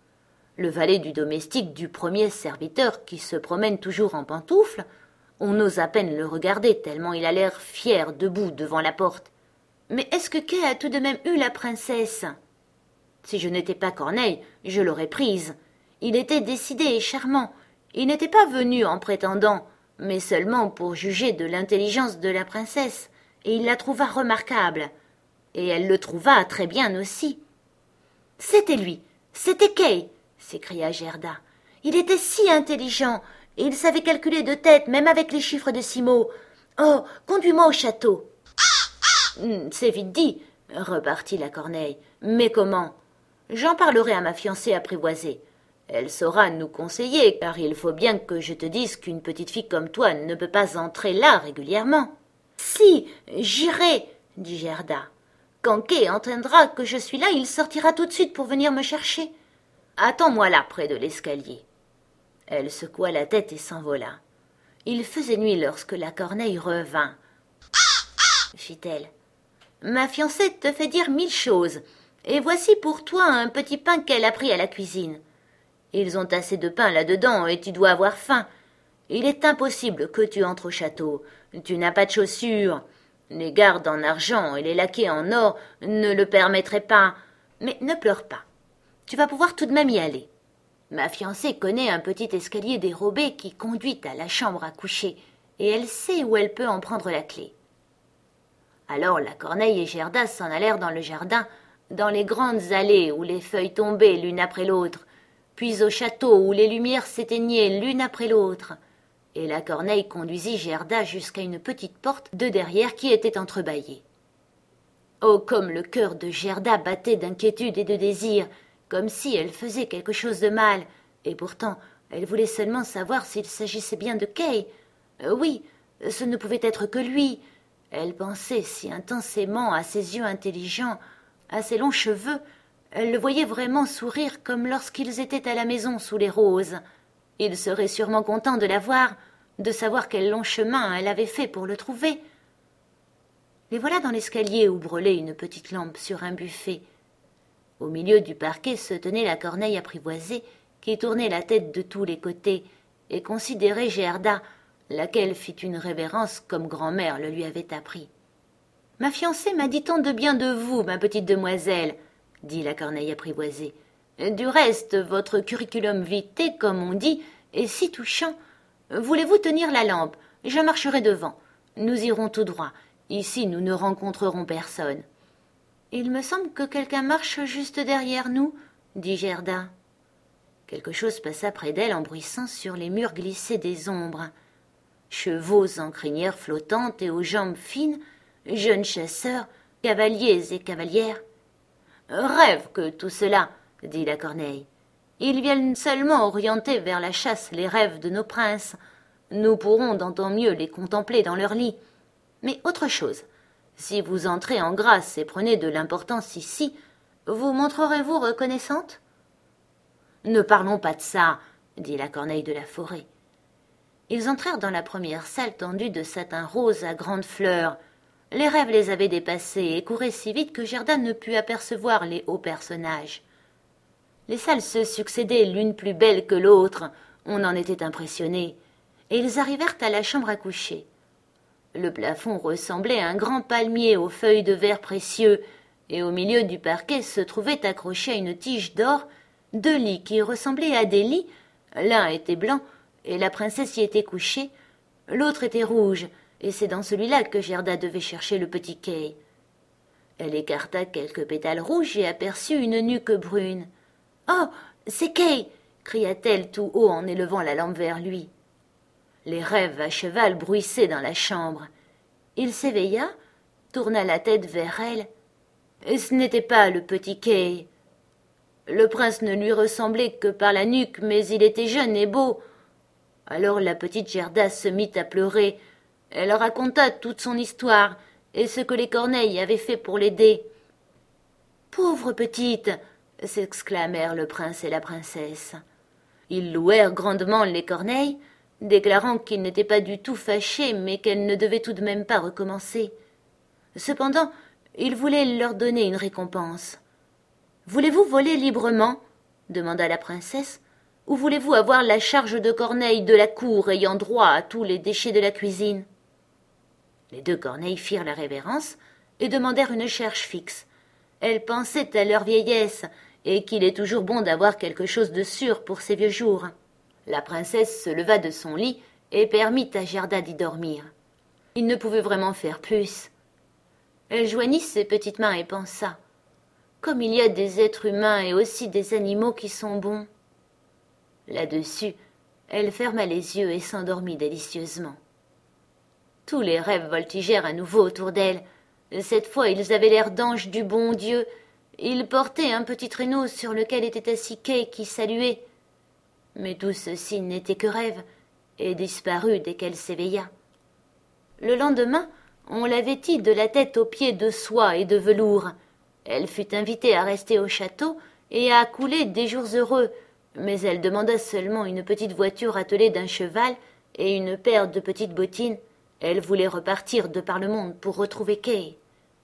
Le valet du domestique du premier serviteur qui se promène toujours en pantoufles, on ose à peine le regarder tellement il a l'air fier debout devant la porte. Mais est-ce que Kay a tout de même eu la princesse? Si je n'étais pas Corneille, je l'aurais prise. Il était décidé et charmant. Il n'était pas venu en prétendant, mais seulement pour juger de l'intelligence de la princesse, et il la trouva remarquable. Et elle le trouva très bien aussi. « C'était lui, c'était Kay !» s'écria Gerda. « Il était si intelligent, et il savait calculer de tête, même avec les chiffres de 6 mots. Oh, conduis-moi au château. »« C'est vite dit, » repartit la corneille. « Mais comment? J'en parlerai à ma fiancée apprivoisée. Elle saura nous conseiller, car il faut bien que je te dise qu'une petite fille comme toi ne peut pas entrer là régulièrement. »« Si, j'irai, » dit Gerda. « Quand Kay entendra que je suis là, il sortira tout de suite pour venir me chercher. Attends-moi là, près de l'escalier. » Elle secoua la tête et s'envola. Il faisait nuit lorsque la corneille revint. « fit-elle. Ma fiancée te fait dire 1000 choses, et voici pour toi un petit pain qu'elle a pris à la cuisine. Ils ont assez de pain là-dedans, et tu dois avoir faim. Il est impossible que tu entres au château. Tu n'as pas de chaussures. Les gardes en argent et les laquais en or ne le permettraient pas. Mais ne pleure pas. Tu vas pouvoir tout de même y aller. Ma fiancée connaît un petit escalier dérobé qui conduit à la chambre à coucher, et elle sait où elle peut en prendre la clé. » Alors la corneille et Gerda s'en allèrent dans le jardin, dans les grandes allées où les feuilles tombaient l'une après l'autre. puis au château où les lumières s'éteignaient l'une après l'autre. Et la corneille conduisit Gerda jusqu'à une petite porte de derrière qui était entrebâillée. Oh, comme le cœur de Gerda battait d'inquiétude et de désir, comme si elle faisait quelque chose de mal, et pourtant elle voulait seulement savoir s'il s'agissait bien de Kay. Oui, ce ne pouvait être que lui. Elle pensait si intensément à ses yeux intelligents, à ses longs cheveux. Elle le voyait vraiment sourire comme lorsqu'ils étaient à la maison sous les roses. Il serait sûrement content de la voir, de savoir quel long chemin elle avait fait pour le trouver. Les voilà dans l'escalier où brûlait une petite lampe sur un buffet. Au milieu du parquet se tenait la corneille apprivoisée qui tournait la tête de tous les côtés et considérait Gerda, laquelle fit une révérence comme grand-mère le lui avait appris. « Ma fiancée m'a dit tant de bien de vous, ma petite demoiselle, » dit la corneille apprivoisée. « Du reste, votre curriculum vitae, comme on dit, est si touchant. Voulez-vous tenir la lampe? Je marcherai devant. Nous irons tout droit. Ici, nous ne rencontrerons personne. »« Il me semble que quelqu'un marche juste derrière nous, » dit Gerda. Quelque chose passa près d'elle en bruissant sur les murs glissés des ombres. Chevaux en crinière flottante et aux jambes fines, jeunes chasseurs, cavaliers et cavalières. « Rêve que tout cela, » dit la corneille. « Ils viennent seulement orienter vers la chasse les rêves de nos princes. Nous pourrons d'autant mieux les contempler dans leur lit. Mais autre chose, si vous entrez en grâce et prenez de l'importance ici, vous montrerez-vous reconnaissante ?»« Ne parlons pas de ça, » dit la corneille de la forêt. Ils entrèrent dans la première salle tendue de satin rose à grandes fleurs. Les rêves les avaient dépassés et couraient si vite que Gerda ne put apercevoir les hauts personnages. Les salles se succédaient l'une plus belle que l'autre, on en était impressionné, et ils arrivèrent à la chambre à coucher. Le plafond ressemblait à un grand palmier aux feuilles de verre précieux, et au milieu du parquet se trouvaient accrochés à une tige d'or 2 lits qui ressemblaient à des lits. L'un était blanc, et la princesse y était couchée, l'autre était rouge, et c'est dans celui-là que Gerda devait chercher le petit Kay. Elle écarta quelques pétales rouges et aperçut une nuque brune. « Oh, c'est Kay !» cria-t-elle tout haut en élevant la lampe vers lui. Les rêves à cheval bruissaient dans la chambre. Il s'éveilla, tourna la tête vers elle. Et ce n'était pas le petit Kay. Le prince ne lui ressemblait que par la nuque, mais il était jeune et beau. Alors la petite Gerda se mit à pleurer. Elle raconta toute son histoire et ce que les corneilles avaient fait pour l'aider. « Pauvre petite !» s'exclamèrent le prince et la princesse. Ils louèrent grandement les corneilles, déclarant qu'ils n'étaient pas du tout fâchés, mais qu'elles ne devaient tout de même pas recommencer. Cependant, ils voulaient leur donner une récompense. « Voulez-vous voler librement ?» demanda la princesse. « Ou voulez-vous avoir la charge de corneille de la cour ayant droit à tous les déchets de la cuisine ?» Les 2 corneilles firent la révérence et demandèrent une charge fixe. Elles pensaient à leur vieillesse et qu'il est toujours bon d'avoir quelque chose de sûr pour ces vieux jours. La princesse se leva de son lit et permit à Gerda d'y dormir. Il ne pouvait vraiment faire plus. Elle joignit ses petites mains et pensa « Comme il y a des êtres humains et aussi des animaux qui sont bons !» Là-dessus, elle ferma les yeux et s'endormit délicieusement. Tous les rêves voltigèrent à nouveau autour d'elle. Cette fois, ils avaient l'air d'anges du bon Dieu. Ils portaient un petit traîneau sur lequel était assis Kay qui saluait. Mais tout ceci n'était que rêve, et disparut dès qu'elle s'éveilla. Le lendemain, on la vêtit de la tête aux pieds de soie et de velours. Elle fut invitée à rester au château et à couler des jours heureux, mais elle demanda seulement une petite voiture attelée d'un cheval et une paire de petites bottines. Elle voulait repartir de par le monde pour retrouver Kay.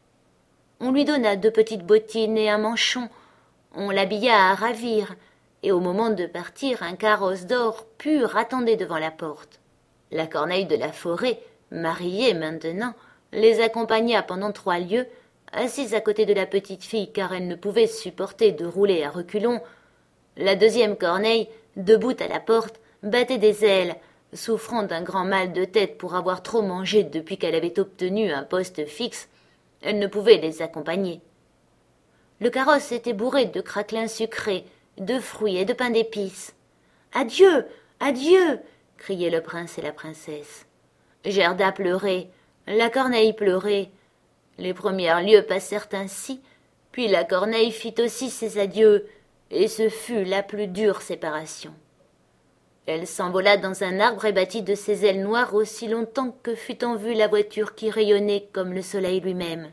On lui donna 2 petites bottines et un manchon. On l'habilla à ravir, et au moment de partir, un carrosse d'or pur attendait devant la porte. La corneille de la forêt, mariée maintenant, les accompagna pendant 3 lieues, assise à côté de la petite fille car elle ne pouvait supporter de rouler à reculons. La 2e corneille, debout à la porte, battait des ailes, souffrant d'un grand mal de tête pour avoir trop mangé depuis qu'elle avait obtenu un poste fixe. Elle ne pouvait les accompagner. Le carrosse était bourré de craquelins sucrés, de fruits et de pain d'épices. « Adieu, adieu !» criaient le prince et la princesse. Gerda pleurait, la corneille pleurait. Les premières lieues passèrent ainsi, puis la corneille fit aussi ses adieux, et ce fut la plus dure séparation. Elle s'envola dans un arbre et battit de ses ailes noires aussi longtemps que fut en vue la voiture qui rayonnait comme le soleil lui-même.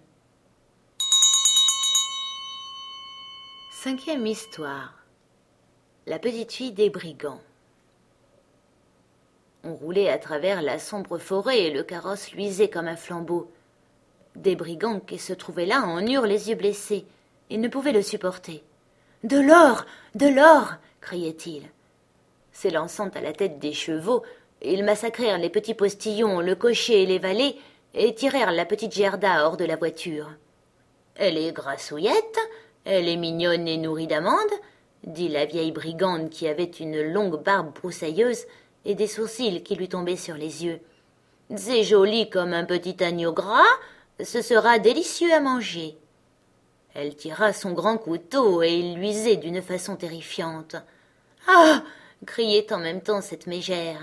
5e histoire. La petite fille des brigands. On roulait à travers la sombre forêt et le carrosse luisait comme un flambeau. Des brigands qui se trouvaient là en eurent les yeux blessés. Ils ne pouvaient le supporter. « De l'or, de l'or !» criaient-ils. S'élançant à la tête des chevaux, ils massacrèrent les petits postillons, le cocher et les valets, et tirèrent la petite Gerda hors de la voiture. « Elle est grassouillette, elle est mignonne et nourrie d'amandes, » dit la vieille brigande qui avait une longue barbe broussailleuse et des sourcils qui lui tombaient sur les yeux. « C'est joli comme un petit agneau gras, ce sera délicieux à manger. » Elle tira son grand couteau et il luisait d'une façon terrifiante. « Ah !» criait en même temps cette mégère.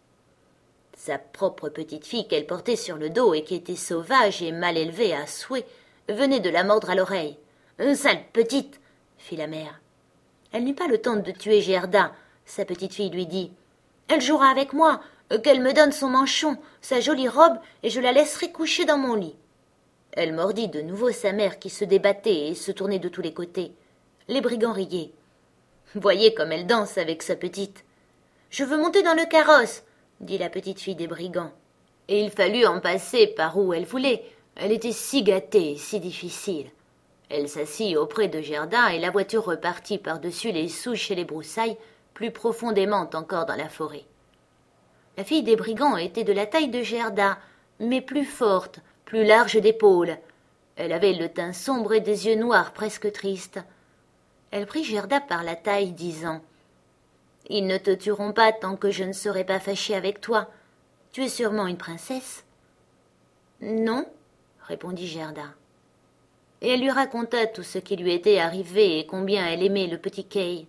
Sa propre petite fille qu'elle portait sur le dos et qui était sauvage et mal élevée à souhait venait de la mordre à l'oreille. « Sale petite !» fit la mère. Elle n'eut pas le temps de tuer Gerda. Sa petite fille lui dit « Elle jouera avec moi, qu'elle me donne son manchon, sa jolie robe, et je la laisserai coucher dans mon lit. » Elle mordit de nouveau sa mère qui se débattait et se tournait de tous les côtés. Les brigands riaient. « Voyez comme elle danse avec sa petite. »« Je veux monter dans le carrosse, » dit la petite fille des brigands. Et il fallut en passer par où elle voulait. Elle était si gâtée et si difficile. Elle s'assit auprès de Gerda et la voiture repartit par-dessus les souches et les broussailles, plus profondément encore dans la forêt. La fille des brigands était de la taille de Gerda, mais plus forte, plus large d'épaules. Elle avait le teint sombre et des yeux noirs presque tristes. Elle prit Gerda par la taille, disant « Ils ne te tueront pas tant que je ne serai pas fâchée avec toi. Tu es sûrement une princesse ?»« Non, » répondit Gerda. Et elle lui raconta tout ce qui lui était arrivé et combien elle aimait le petit Kay.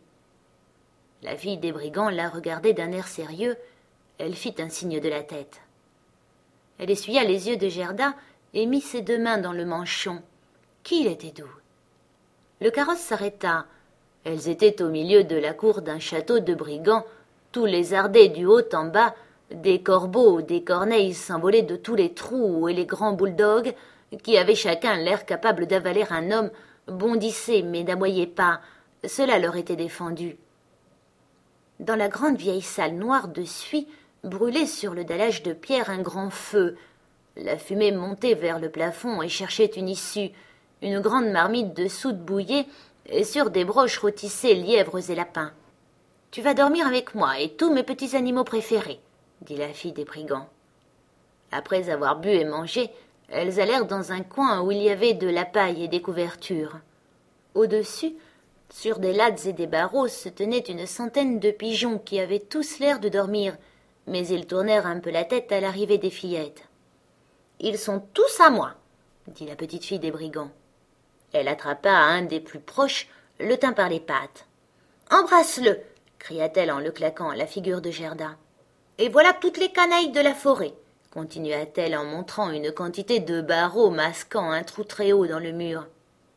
La fille des brigands la regardait d'un air sérieux. Elle fit un signe de la tête. Elle essuya les yeux de Gerda et mit ses 2 mains dans le manchon. Qu'il était doux! Le carrosse s'arrêta. Elles étaient au milieu de la cour d'un château de brigands, tous lézardés du haut en bas, des corbeaux, des corneilles s'envolaient de tous les trous et les grands bulldogs, qui avaient chacun l'air capable d'avaler un homme, bondissaient mais n'aboyaient pas. Cela leur était défendu. Dans la grande vieille salle noire de suie, brûlait sur le dallage de pierre un grand feu. La fumée montait vers le plafond et cherchait une issue. Une grande marmite de soude bouillait, et sur des broches rôtissaient lièvres et lapins. « Tu vas dormir avec moi et tous mes petits animaux préférés, » dit la fille des brigands. Après avoir bu et mangé, elles allèrent dans un coin où il y avait de la paille et des couvertures. Au-dessus, sur des lattes et des barreaux, se tenaient une centaine de pigeons qui avaient tous l'air de dormir, mais ils tournèrent un peu la tête à l'arrivée des fillettes. « Ils sont tous à moi, » dit la petite fille des brigands. Elle attrapa un des plus proches, le tint par les pattes. « Embrasse-le » cria-t-elle en le claquant à la figure de Gerda. « Et voilà toutes les canailles de la forêt » continua-t-elle en montrant une quantité de barreaux masquant un trou très haut dans le mur.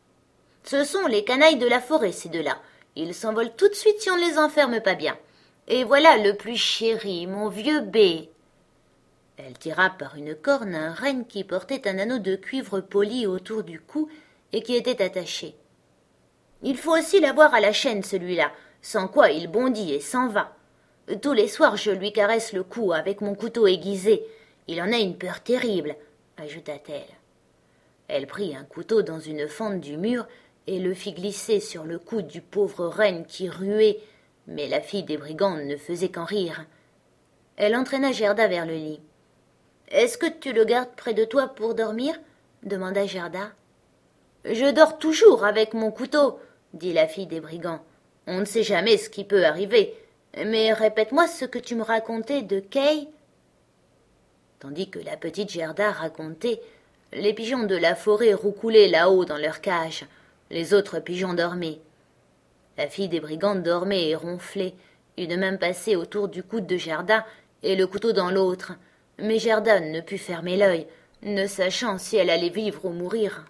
« Ce sont les canailles de la forêt, ces 2-là. Ils s'envolent tout de suite si on ne les enferme pas bien. Et voilà le plus chéri, mon vieux B. » Elle tira par une corne un renne qui portait un anneau de cuivre poli autour du cou et qui était attaché. « Il faut aussi l'avoir à la chaîne, celui-là, sans quoi il bondit et s'en va. Tous les soirs, je lui caresse le cou avec mon couteau aiguisé. Il en a une peur terrible, » ajouta-t-elle. Elle prit un couteau dans une fente du mur et le fit glisser sur le cou du pauvre renne qui ruait, mais la fille des brigands ne faisait qu'en rire. Elle entraîna Gerda vers le lit. « Est-ce que tu le gardes près de toi pour dormir ?» demanda Gerda. « Je dors toujours avec mon couteau, » dit la fille des brigands. « On ne sait jamais ce qui peut arriver. Mais répète-moi ce que tu me racontais de Kay. » Tandis que la petite Gerda racontait, les pigeons de la forêt roucoulaient là-haut dans leur cage. Les autres pigeons dormaient. La fille des brigands dormait et ronflait, une main passée autour du coude de Gerda et le couteau dans l'autre. Mais Gerda ne put fermer l'œil, ne sachant si elle allait vivre ou mourir.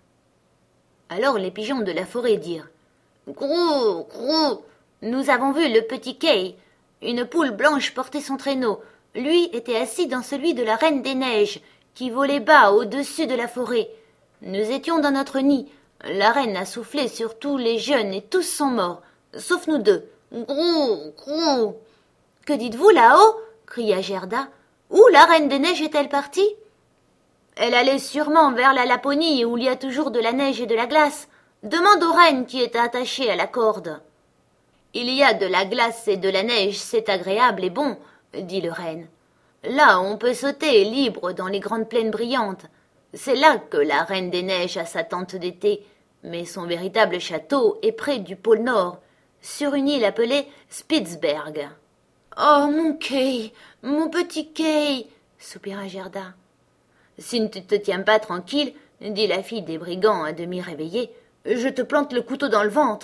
Alors les pigeons de la forêt dirent « Grou, grou, nous avons vu le petit Kay. Une poule blanche portait son traîneau. Lui était assis dans celui de la Reine des Neiges, qui volait bas au-dessus de la forêt. Nous étions dans notre nid. La reine a soufflé sur tous les jeunes et tous sont morts, sauf nous deux. Grou, grou. Que dites-vous là-haut? Cria Gerda. Où la Reine des Neiges est-elle partie? Elle allait sûrement vers la Laponie où il y a toujours de la neige et de la glace. Demande au renne qui est attaché à la corde. Il y a de la glace et de la neige, c'est agréable et bon, dit le renne. Là, on peut sauter libre dans les grandes plaines brillantes. C'est là que la Reine des Neiges a sa tente d'été, mais son véritable château est près du pôle Nord, sur une île appelée Spitzberg. « Oh, mon Kay, mon petit Kay !» soupira Gerda. « Si tu ne te tiens pas tranquille, dit la fille des brigands à demi réveillée, je te plante le couteau dans le ventre. »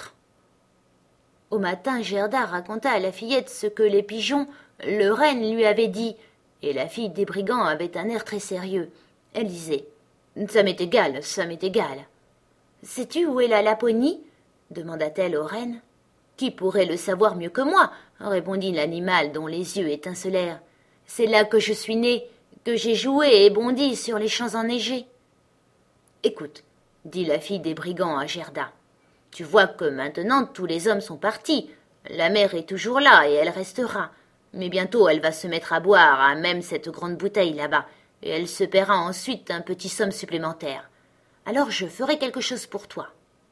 Au matin, Gerda raconta à la fillette ce que les pigeons, le renne, lui avaient dit, et la fille des brigands avait un air très sérieux. Elle disait « Ça m'est égal, ça m'est égal. »« Sais-tu où est la Laponie ?» demanda-t-elle au renne. « Qui pourrait le savoir mieux que moi ?» répondit l'animal dont les yeux étincelèrent. « C'est là que je suis né, que j'ai joué et bondi sur les champs enneigés. »« Écoute, » dit la fille des brigands à Gerda, « tu vois que maintenant tous les hommes sont partis. La mère est toujours là et elle restera. Mais bientôt elle va se mettre à boire à même cette grande bouteille là-bas, et elle se paiera ensuite un petit somme supplémentaire. Alors je ferai quelque chose pour toi. »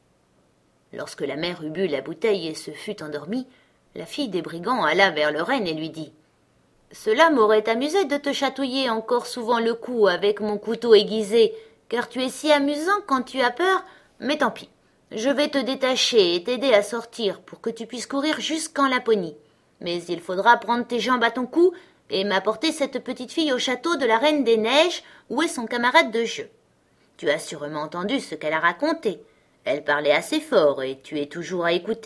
Lorsque la mère eut bu la bouteille et se fut endormie, la fille des brigands alla vers le renne et lui dit « Cela m'aurait amusé de te chatouiller encore souvent le cou avec mon couteau aiguisé, car tu es si amusant quand tu as peur, mais tant pis. Je vais te détacher et t'aider à sortir pour que tu puisses courir jusqu'en Laponie. Mais il faudra prendre tes jambes à ton cou et m'apporter cette petite fille au château de la Reine des Neiges où est son camarade de jeu. Tu as sûrement entendu ce qu'elle a raconté. Elle parlait assez fort et tu es toujours à écouter. »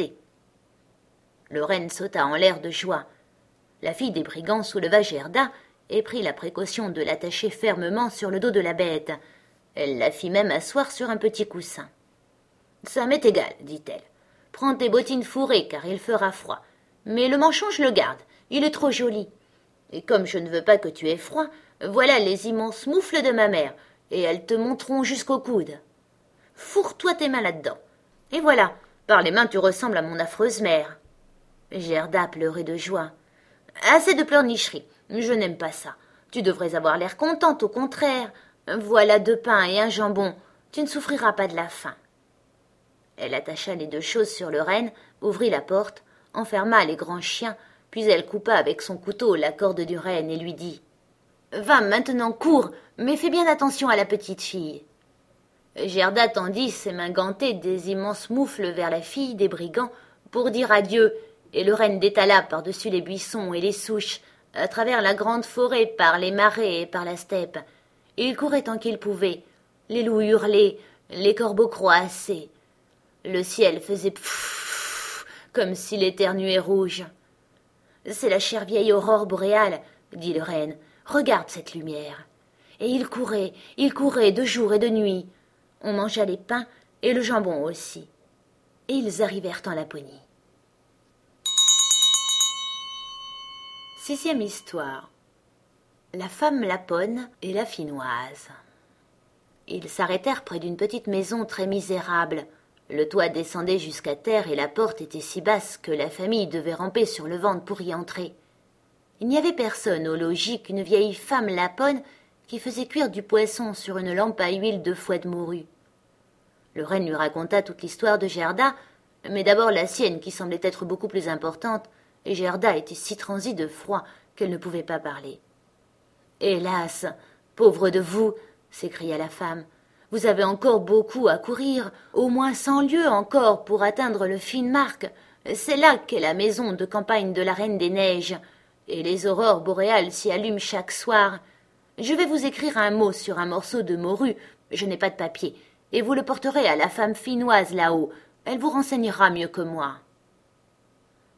Le renne sauta en l'air de joie. La fille des brigands souleva Gerda et prit la précaution de l'attacher fermement sur le dos de la bête. Elle la fit même asseoir sur un petit coussin. « Ça m'est égal, dit-elle. Prends tes bottines fourrées, car il fera froid. Mais le manchon, je le garde. Il est trop joli. Et comme je ne veux pas que tu aies froid, voilà les immenses moufles de ma mère, et elles te monteront jusqu'au coude. Fourre-toi tes mains là-dedans. Et voilà, par les mains tu ressembles à mon affreuse mère. » Gerda pleurait de joie. « Assez de pleurnicherie, je n'aime pas ça. Tu devrais avoir l'air contente, au contraire. Voilà 2 pains et un jambon, tu ne souffriras pas de la faim. » Elle attacha les 2 choses sur le renne, ouvrit la porte, enferma les grands chiens, puis elle coupa avec son couteau la corde du renne et lui dit « Va maintenant, cours, mais fais bien attention à la petite fille. » Gerda tendit ses mains gantées des immenses moufles vers la fille des brigands pour dire adieu, et le renne détala par-dessus les buissons et les souches, à travers la grande forêt, par les marais et par la steppe. Il courait tant qu'il pouvait. Les loups hurlaient, les corbeaux croassaient. Le ciel faisait pfff, comme s'il éternuait rouge. « C'est la chère vieille aurore boréale, » dit le renne. « Regarde cette lumière. » Et il courait de jour et de nuit. On mangea les pains et le jambon aussi. Et ils arrivèrent en Laponie. 6e histoire. La femme lapone et la finnoise. Ils s'arrêtèrent près d'une petite maison très misérable. Le toit descendait jusqu'à terre et la porte était si basse que la famille devait ramper sur le ventre pour y entrer. Il n'y avait personne au logis qu'une vieille femme lapone qui faisait cuire du poisson sur une lampe à huile de fouet de morue. Le renne lui raconta toute l'histoire de Gerda, mais d'abord la sienne qui semblait être beaucoup plus importante, et Gerda était si transie de froid qu'elle ne pouvait pas parler. « Hélas, pauvre de vous !» s'écria la femme. « Vous avez encore beaucoup à courir, au moins 100 lieues encore pour atteindre le Finnmark. C'est là qu'est la maison de campagne de la Reine des Neiges, et les aurores boréales s'y allument chaque soir. Je vais vous écrire un mot sur un morceau de morue, je n'ai pas de papier, et vous le porterez à la femme finnoise là-haut, elle vous renseignera mieux que moi. »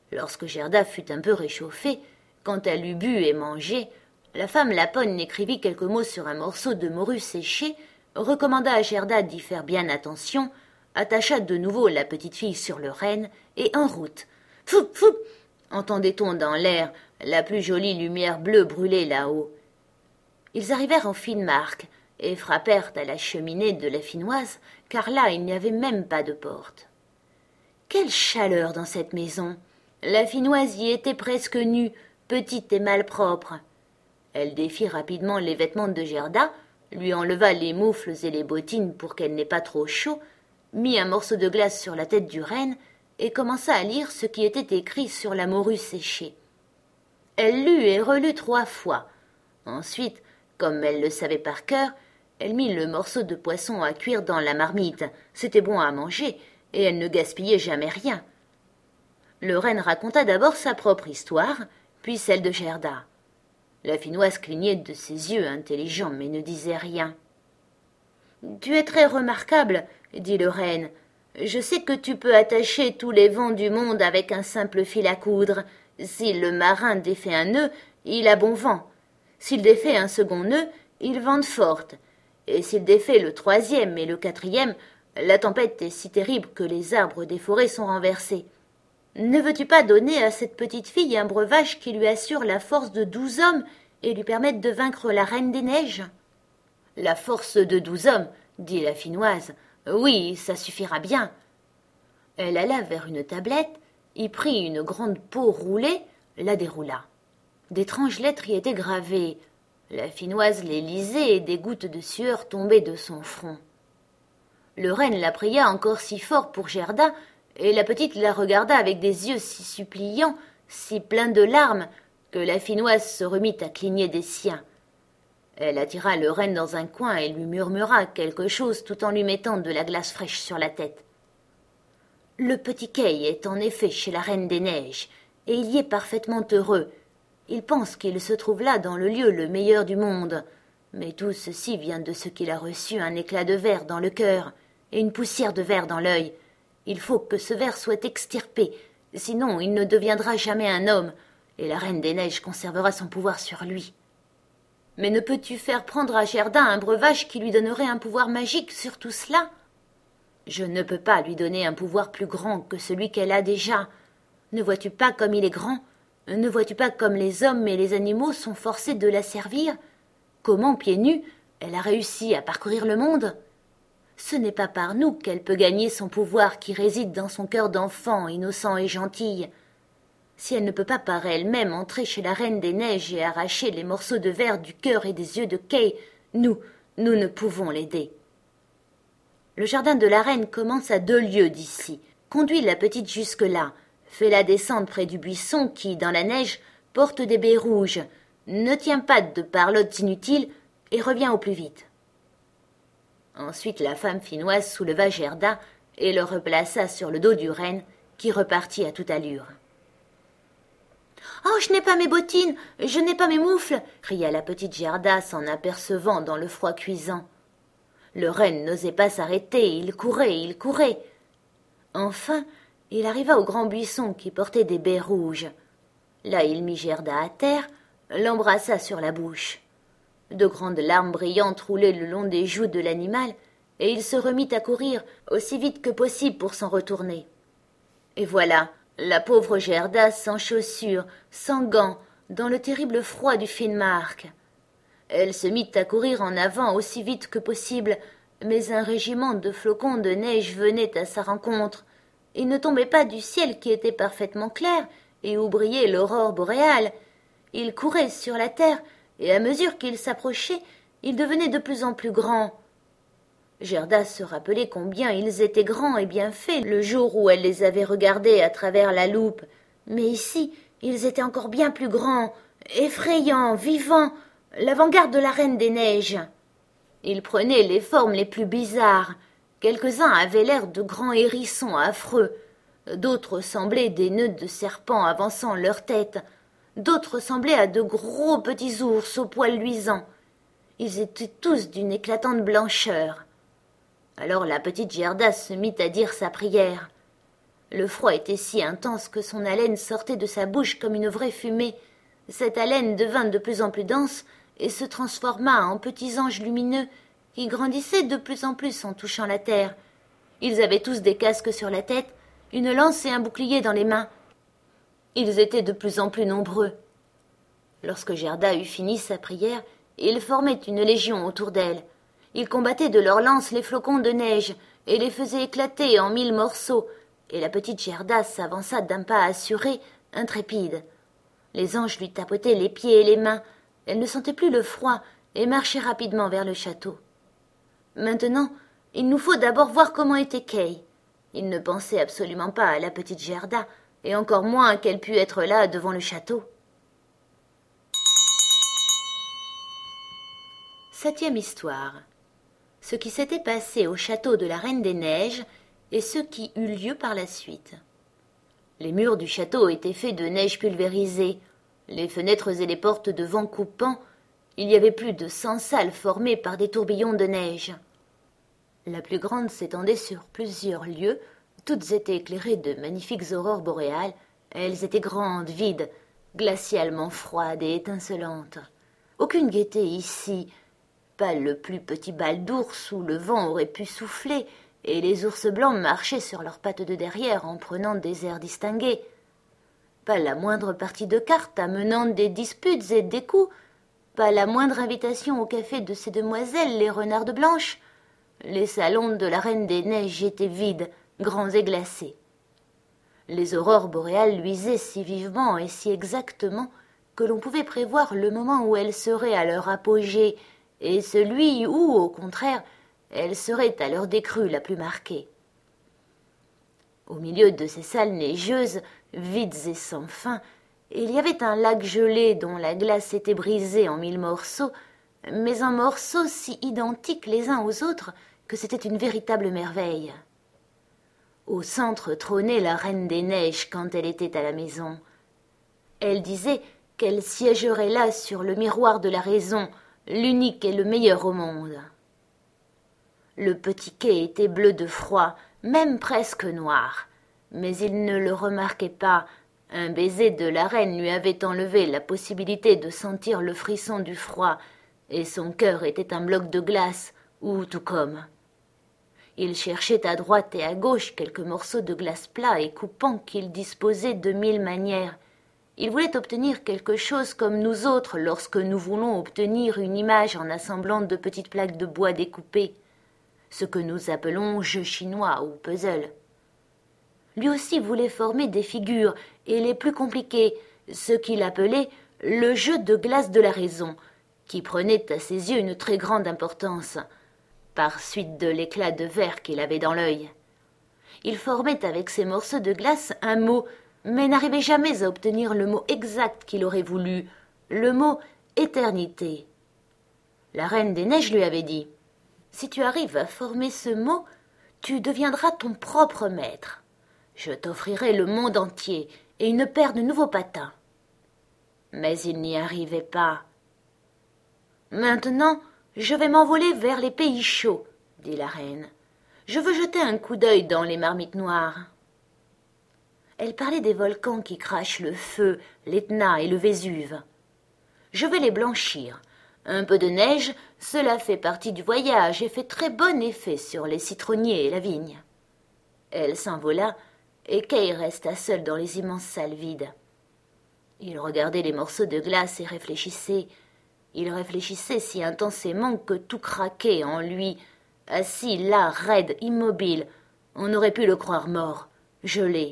Lorsque Gerda fut un peu réchauffée, quand elle eut bu et mangé, la femme Laponne écrivit quelques mots sur un morceau de morue séchée, recommanda à Gerda d'y faire bien attention, attacha de nouveau la petite fille sur le renne, et en route. Foup, foup, entendait-on dans l'air la plus jolie lumière bleue brûler là-haut. Ils arrivèrent en Finnmark et frappèrent à la cheminée de la Finnoise, car là il n'y avait même pas de porte. Quelle chaleur dans cette maison! La Finnoise y était presque nue, petite et malpropre. Elle défit rapidement les vêtements de Gerda, lui enleva les moufles et les bottines pour qu'elle n'ait pas trop chaud, mit un morceau de glace sur la tête du renne et commença à lire ce qui était écrit sur la morue séchée. Elle lut et relut 3 fois. Ensuite, comme elle le savait par cœur, elle mit le morceau de poisson à cuire dans la marmite. C'était bon à manger, et elle ne gaspillait jamais rien. Le renne raconta d'abord sa propre histoire, puis celle de Gerda. La Finnoise clignait de ses yeux intelligents, mais ne disait rien. « Tu es très remarquable, » dit le renne. « Je sais que tu peux attacher tous les vents du monde avec un simple fil à coudre. Si le marin défait un nœud, il a bon vent. S'il défait un second nœud, il vente forte. Et s'il défait le 3e et le 4e, la tempête est si terrible que les arbres des forêts sont renversés. Ne veux-tu pas donner à cette petite fille un breuvage qui lui assure la force de 12 hommes et lui permette de vaincre la Reine des Neiges ?»« La force de 12 hommes, dit la Finnoise. Oui, ça suffira bien. » Elle alla vers une tablette, y prit une grande peau roulée, la déroula. D'étranges lettres y étaient gravées. La Finnoise les lisait et des gouttes de sueur tombaient de son front. Le renne la pria encore si fort pour Gerda, et la petite la regarda avec des yeux si suppliants, si pleins de larmes, que la Finnoise se remit à cligner des siens. Elle attira le renne dans un coin et lui murmura quelque chose tout en lui mettant de la glace fraîche sur la tête. « Le petit Kay est en effet chez la Reine des Neiges, et il y est parfaitement heureux. Il pense qu'il se trouve là dans le lieu le meilleur du monde. Mais tout ceci vient de ce qu'il a reçu un éclat de verre dans le cœur et une poussière de verre dans l'œil. Il faut que ce verre soit extirpé, sinon il ne deviendra jamais un homme, et la Reine des Neiges conservera son pouvoir sur lui. Mais ne peux-tu faire prendre à Gerda un breuvage qui lui donnerait un pouvoir magique sur tout cela ? Je ne peux pas lui donner un pouvoir plus grand que celui qu'elle a déjà. Ne vois-tu pas comme il est grand ? Ne vois-tu pas comme les hommes et les animaux sont forcés de la servir ? Comment, pieds nus, elle a réussi à parcourir le monde ? Ce n'est pas par nous qu'elle peut gagner son pouvoir qui réside dans son cœur d'enfant, innocent et gentille. Si elle ne peut pas par elle-même entrer chez la Reine des Neiges et arracher les morceaux de verre du cœur et des yeux de Kay, nous ne pouvons l'aider. Le jardin de la Reine commence à 2 lieues d'ici. Conduis la petite jusque-là. Fais-la descendre près du buisson qui, dans la neige, porte des baies rouges. Ne tiens pas de parlottes inutiles et reviens au plus vite. » Ensuite la femme finnoise souleva Gerda et le replaça sur le dos du renne, qui repartit à toute allure. « Oh, je n'ai pas mes bottines, je n'ai pas mes moufles !» cria la petite Gerda s'en apercevant dans le froid cuisant. Le renne n'osait pas s'arrêter, il courait. Enfin, il arriva au grand buisson qui portait des baies rouges. Là, il mit Gerda à terre, l'embrassa sur la bouche. De grandes larmes brillantes roulaient le long des joues de l'animal, et il se remit à courir aussi vite que possible pour s'en retourner. Et voilà, la pauvre Gerda sans chaussures, sans gants, dans le terrible froid du Finnmark. Elle se mit à courir en avant aussi vite que possible, mais un régiment de flocons de neige venait à sa rencontre. Il ne tombait pas du ciel qui était parfaitement clair et où brillait l'aurore boréale. Il courait sur la terre, et à mesure qu'il s'approchait, il devenait de plus en plus grand. Gerda se rappelait combien ils étaient grands et bien faits le jour où elle les avait regardés à travers la loupe. Mais ici, ils étaient encore bien plus grands, effrayants, vivants, l'avant-garde de la Reine des Neiges. Ils prenaient les formes les plus bizarres. Quelques-uns avaient l'air de grands hérissons affreux. D'autres semblaient des nœuds de serpents avançant leur tête. D'autres ressemblaient à de gros petits ours aux poils luisants. Ils étaient tous d'une éclatante blancheur. Alors la petite Gerda se mit à dire sa prière. Le froid était si intense que son haleine sortait de sa bouche comme une vraie fumée. Cette haleine devint de plus en plus dense et se transforma en petits anges lumineux qui grandissaient de plus en plus en touchant la terre. Ils avaient tous des casques sur la tête, une lance et un bouclier dans les mains. Ils étaient de plus en plus nombreux. Lorsque Gerda eut fini sa prière, ils formaient une légion autour d'elle. Ils combattaient de leurs lances les flocons de neige et les faisaient éclater en 1000 morceaux, et la petite Gerda s'avança d'un pas assuré, intrépide. Les anges lui tapotaient les pieds et les mains. Elle ne sentait plus le froid et marchait rapidement vers le château. Maintenant, il nous faut d'abord voir comment était Kay. Il ne pensait absolument pas à la petite Gerda, et encore moins qu'elle pût être là devant le château. 7e histoire. Ce qui s'était passé au château de la Reine des Neiges et ce qui eut lieu par la suite. Les murs du château étaient faits de neige pulvérisée, les fenêtres et les portes de vent coupant. Il y avait plus de 100 salles formées par des tourbillons de neige. La plus grande s'étendait sur plusieurs lieues, toutes étaient éclairées de magnifiques aurores boréales. Elles étaient grandes, vides, glacialement froides et étincelantes. Aucune gaieté ici, pas le plus petit bal d'ours où le vent aurait pu souffler, et les ours blancs marchaient sur leurs pattes de derrière en prenant des airs distingués. Pas la moindre partie de cartes amenant des disputes et des coups, pas la moindre invitation au café de ces demoiselles, les renardes blanches. Les salons de la Reine des Neiges étaient vides, grands et glacés. Les aurores boréales luisaient si vivement et si exactement que l'on pouvait prévoir le moment où elles seraient à leur apogée et celui où, au contraire, elles seraient à leur décrue la plus marquée. Au milieu de ces salles neigeuses, vides et sans fin, il y avait un lac gelé dont la glace était brisée en 1000 morceaux, mais en morceaux si identiques les uns aux autres que c'était une véritable merveille. Au centre trônait la Reine des Neiges quand elle était à la maison. Elle disait qu'elle siégerait là sur le miroir de la raison, l'unique et le meilleur au monde. Le petit quai était bleu de froid, même presque noir, mais il ne le remarquait pas. Un baiser de la reine lui avait enlevé la possibilité de sentir le frisson du froid, et son cœur était un bloc de glace, ou tout comme. Il cherchait à droite et à gauche quelques morceaux de glace plats et coupants qu'il disposait de 1000 manières. Il voulait obtenir quelque chose comme nous autres lorsque nous voulons obtenir une image en assemblant de petites plaques de bois découpées, ce que nous appelons jeu chinois ou puzzle. Lui aussi voulait former des figures, et les plus compliquées, ce qu'il appelait le jeu de glace de la raison, qui prenait à ses yeux une très grande importance, par suite de l'éclat de verre qu'il avait dans l'œil. Il formait avec ces morceaux de glace un mot, mais n'arrivait jamais à obtenir le mot exact qu'il aurait voulu, le mot éternité. La Reine des Neiges lui avait dit « Si tu arrives à former ce mot, tu deviendras ton propre maître. Je t'offrirai le monde entier et une paire de nouveaux patins. » Mais il n'y arrivait pas. « Maintenant, je vais m'envoler vers les pays chauds, » dit la reine. « Je veux jeter un coup d'œil dans les marmites noires. » Elle parlait des volcans qui crachent le feu, l'Etna et le Vésuve. « Je vais les blanchir. Un peu de neige, cela fait partie du voyage et fait très bon effet sur les citronniers et la vigne. » Elle s'envola, et Kay resta seul dans les immenses salles vides. Il regardait les morceaux de glace et réfléchissait. Il réfléchissait si intensément que tout craquait en lui, assis là, raide, immobile. On aurait pu le croire mort, gelé.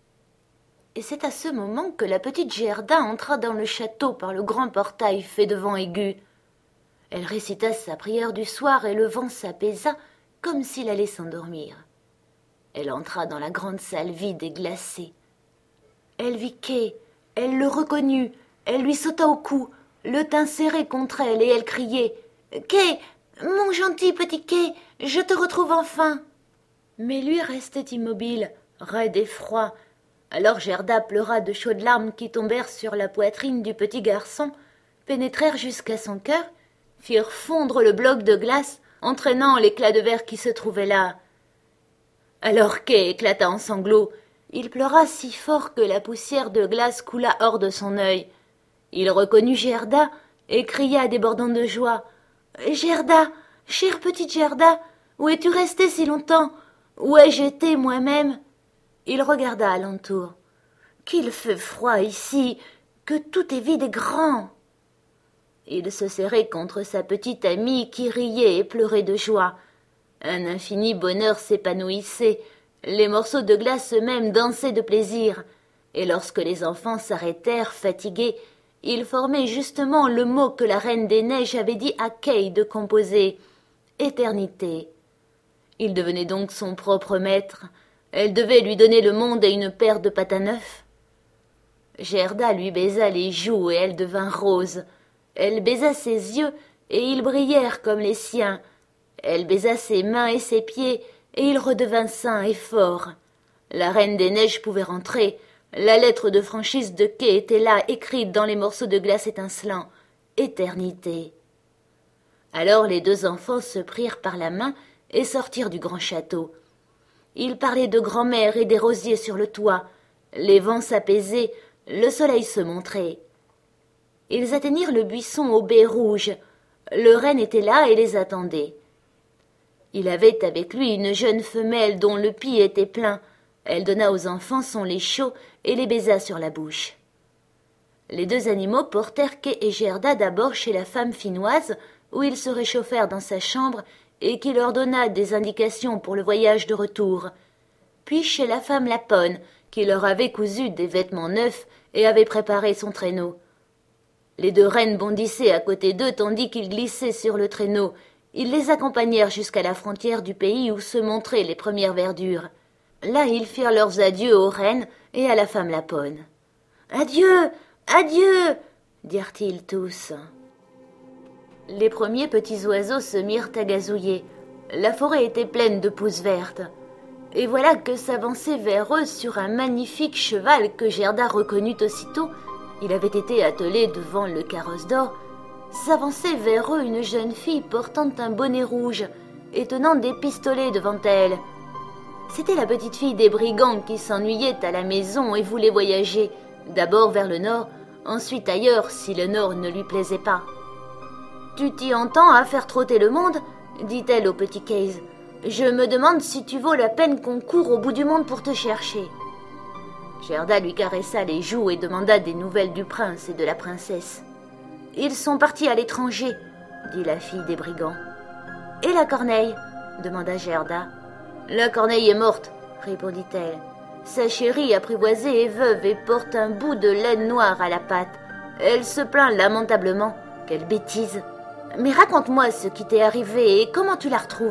Et c'est à ce moment que la petite Gerda entra dans le château par le grand portail fait de vent aigu. Elle récita sa prière du soir et le vent s'apaisa comme s'il allait s'endormir. Elle entra dans la grande salle vide et glacée. Elle vit Kay, elle le reconnut, elle lui sauta au cou, le tint serré contre elle et elle criait « Kay, mon gentil petit Kay, je te retrouve enfin !» Mais lui restait immobile, raide et froid. Alors Gerda pleura de chaudes larmes qui tombèrent sur la poitrine du petit garçon, pénétrèrent jusqu'à son cœur, firent fondre le bloc de glace, entraînant l'éclat de verre qui se trouvait là. Alors Kay éclata en sanglots. Il pleura si fort que la poussière de glace coula hors de son œil. Il reconnut Gerda et cria débordant de joie. « Gerda, chère petite Gerda, où es-tu restée si longtemps? Où ai-je été moi-même » Il regarda alentour. « Qu'il fait froid ici, que tout est vide et grand !» Il se serrait contre sa petite amie qui riait et pleurait de joie. Un infini bonheur s'épanouissait, les morceaux de glace eux-mêmes dansaient de plaisir, et lorsque les enfants s'arrêtèrent fatigués, ils formaient justement le mot que la Reine des Neiges avait dit à Kay de composer, « éternité ». Il devenait donc son propre maître, elle devait lui donner le monde et une paire de patins neufs. Gerda lui baisa les joues et elle devint rose. Elle baisa ses yeux et ils brillèrent comme les siens. Elle baisa ses mains et ses pieds et il redevint sain et fort. La Reine des Neiges pouvait rentrer. La lettre de franchise de Kay était là, écrite dans les morceaux de glace étincelants. Éternité. Alors les deux enfants se prirent par la main et sortirent du grand château. Ils parlaient de grand-mère et des rosiers sur le toit. Les vents s'apaisaient, le soleil se montrait. Ils atteignirent le buisson aux baies rouges. Le renne était là et les attendait. Il avait avec lui une jeune femelle dont le pis était plein. Elle donna aux enfants son lait chaud et les baisa sur la bouche. Les deux animaux portèrent Kay et Gerda d'abord chez la femme finnoise, où ils se réchauffèrent dans sa chambre et qui leur donna des indications pour le voyage de retour. Puis chez la femme Lapone, qui leur avait cousu des vêtements neufs et avait préparé son traîneau. Les deux reines bondissaient à côté d'eux tandis qu'ils glissaient sur le traîneau. Ils les accompagnèrent jusqu'à la frontière du pays où se montraient les premières verdures. Là, ils firent leurs adieux aux reines et à la femme Lapone. « Adieu, adieu !» dirent-ils tous. Les premiers petits oiseaux se mirent à gazouiller. La forêt était pleine de pousses vertes. Et voilà que s'avançait vers eux sur un magnifique cheval que Gerda reconnut aussitôt, il avait été attelé devant le carrosse d'or, s'avançait vers eux une jeune fille portant un bonnet rouge et tenant des pistolets devant elle. C'était la petite fille des brigands qui s'ennuyait à la maison et voulait voyager, d'abord vers le nord, ensuite ailleurs si le nord ne lui plaisait pas. « Tu t'y entends à faire trotter le monde ?» dit-elle au petit Case. « Je me demande si tu vaux la peine qu'on court au bout du monde pour te chercher. » Gerda lui caressa les joues et demanda des nouvelles du prince et de la princesse. « Ils sont partis à l'étranger, » dit la fille des brigands. « Et la corneille ?» demanda Gerda. « La corneille est morte, » répondit-elle. « Sa chérie apprivoisée est veuve et porte un bout de laine noire à la patte. Elle se plaint lamentablement. Quelle bêtise ! Mais raconte-moi ce qui t'est arrivé et comment tu l'as retrouvée. »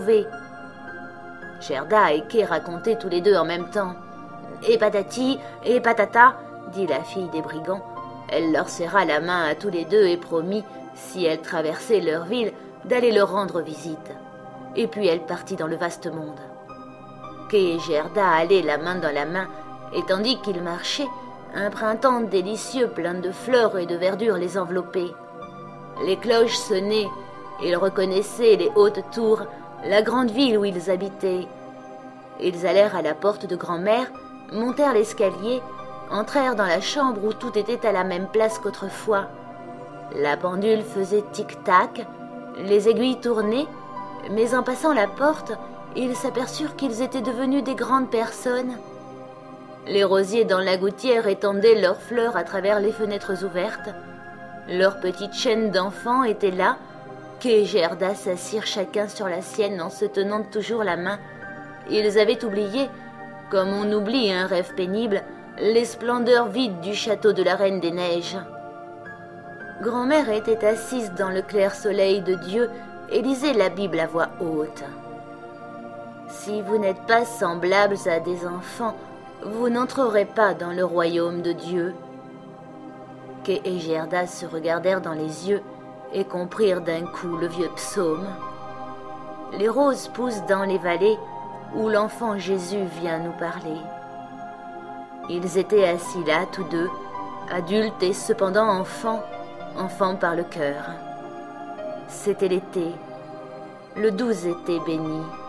Gerda et Kay racontaient tous les deux en même temps. « Et patati, et patata » dit la fille des brigands. Elle leur serra la main à tous les deux et promit, si elles traversaient leur ville, d'aller leur rendre visite. Et puis elle partit dans le vaste monde. Kay et Gerda allaient la main dans la main, et tandis qu'ils marchaient, un printemps délicieux plein de fleurs et de verdure les enveloppait. Les cloches sonnaient, ils reconnaissaient les hautes tours, la grande ville où ils habitaient. Ils allèrent à la porte de grand-mère, montèrent l'escalier, entrèrent dans la chambre où tout était à la même place qu'autrefois. La pendule faisait tic-tac, les aiguilles tournaient, mais en passant la porte, ils s'aperçurent qu'ils étaient devenus des grandes personnes. Les rosiers dans la gouttière étendaient leurs fleurs à travers les fenêtres ouvertes. Leurs petites chaînes d'enfants étaient là. Kay et Gerda s'assirent chacun sur la sienne en se tenant toujours la main. Ils avaient oublié, comme on oublie un rêve pénible, les splendeurs vides du château de la Reine des Neiges. Grand-mère était assise dans le clair soleil de Dieu et lisait la Bible à voix haute. « Si vous n'êtes pas semblables à des enfants, vous n'entrerez pas dans le royaume de Dieu. » Kay et Gerda se regardèrent dans les yeux et comprirent d'un coup le vieux psaume. Les roses poussent dans les vallées où l'enfant Jésus vient nous parler. Ils étaient assis là, tous deux, adultes et cependant enfants par le cœur. C'était l'été, le doux été béni.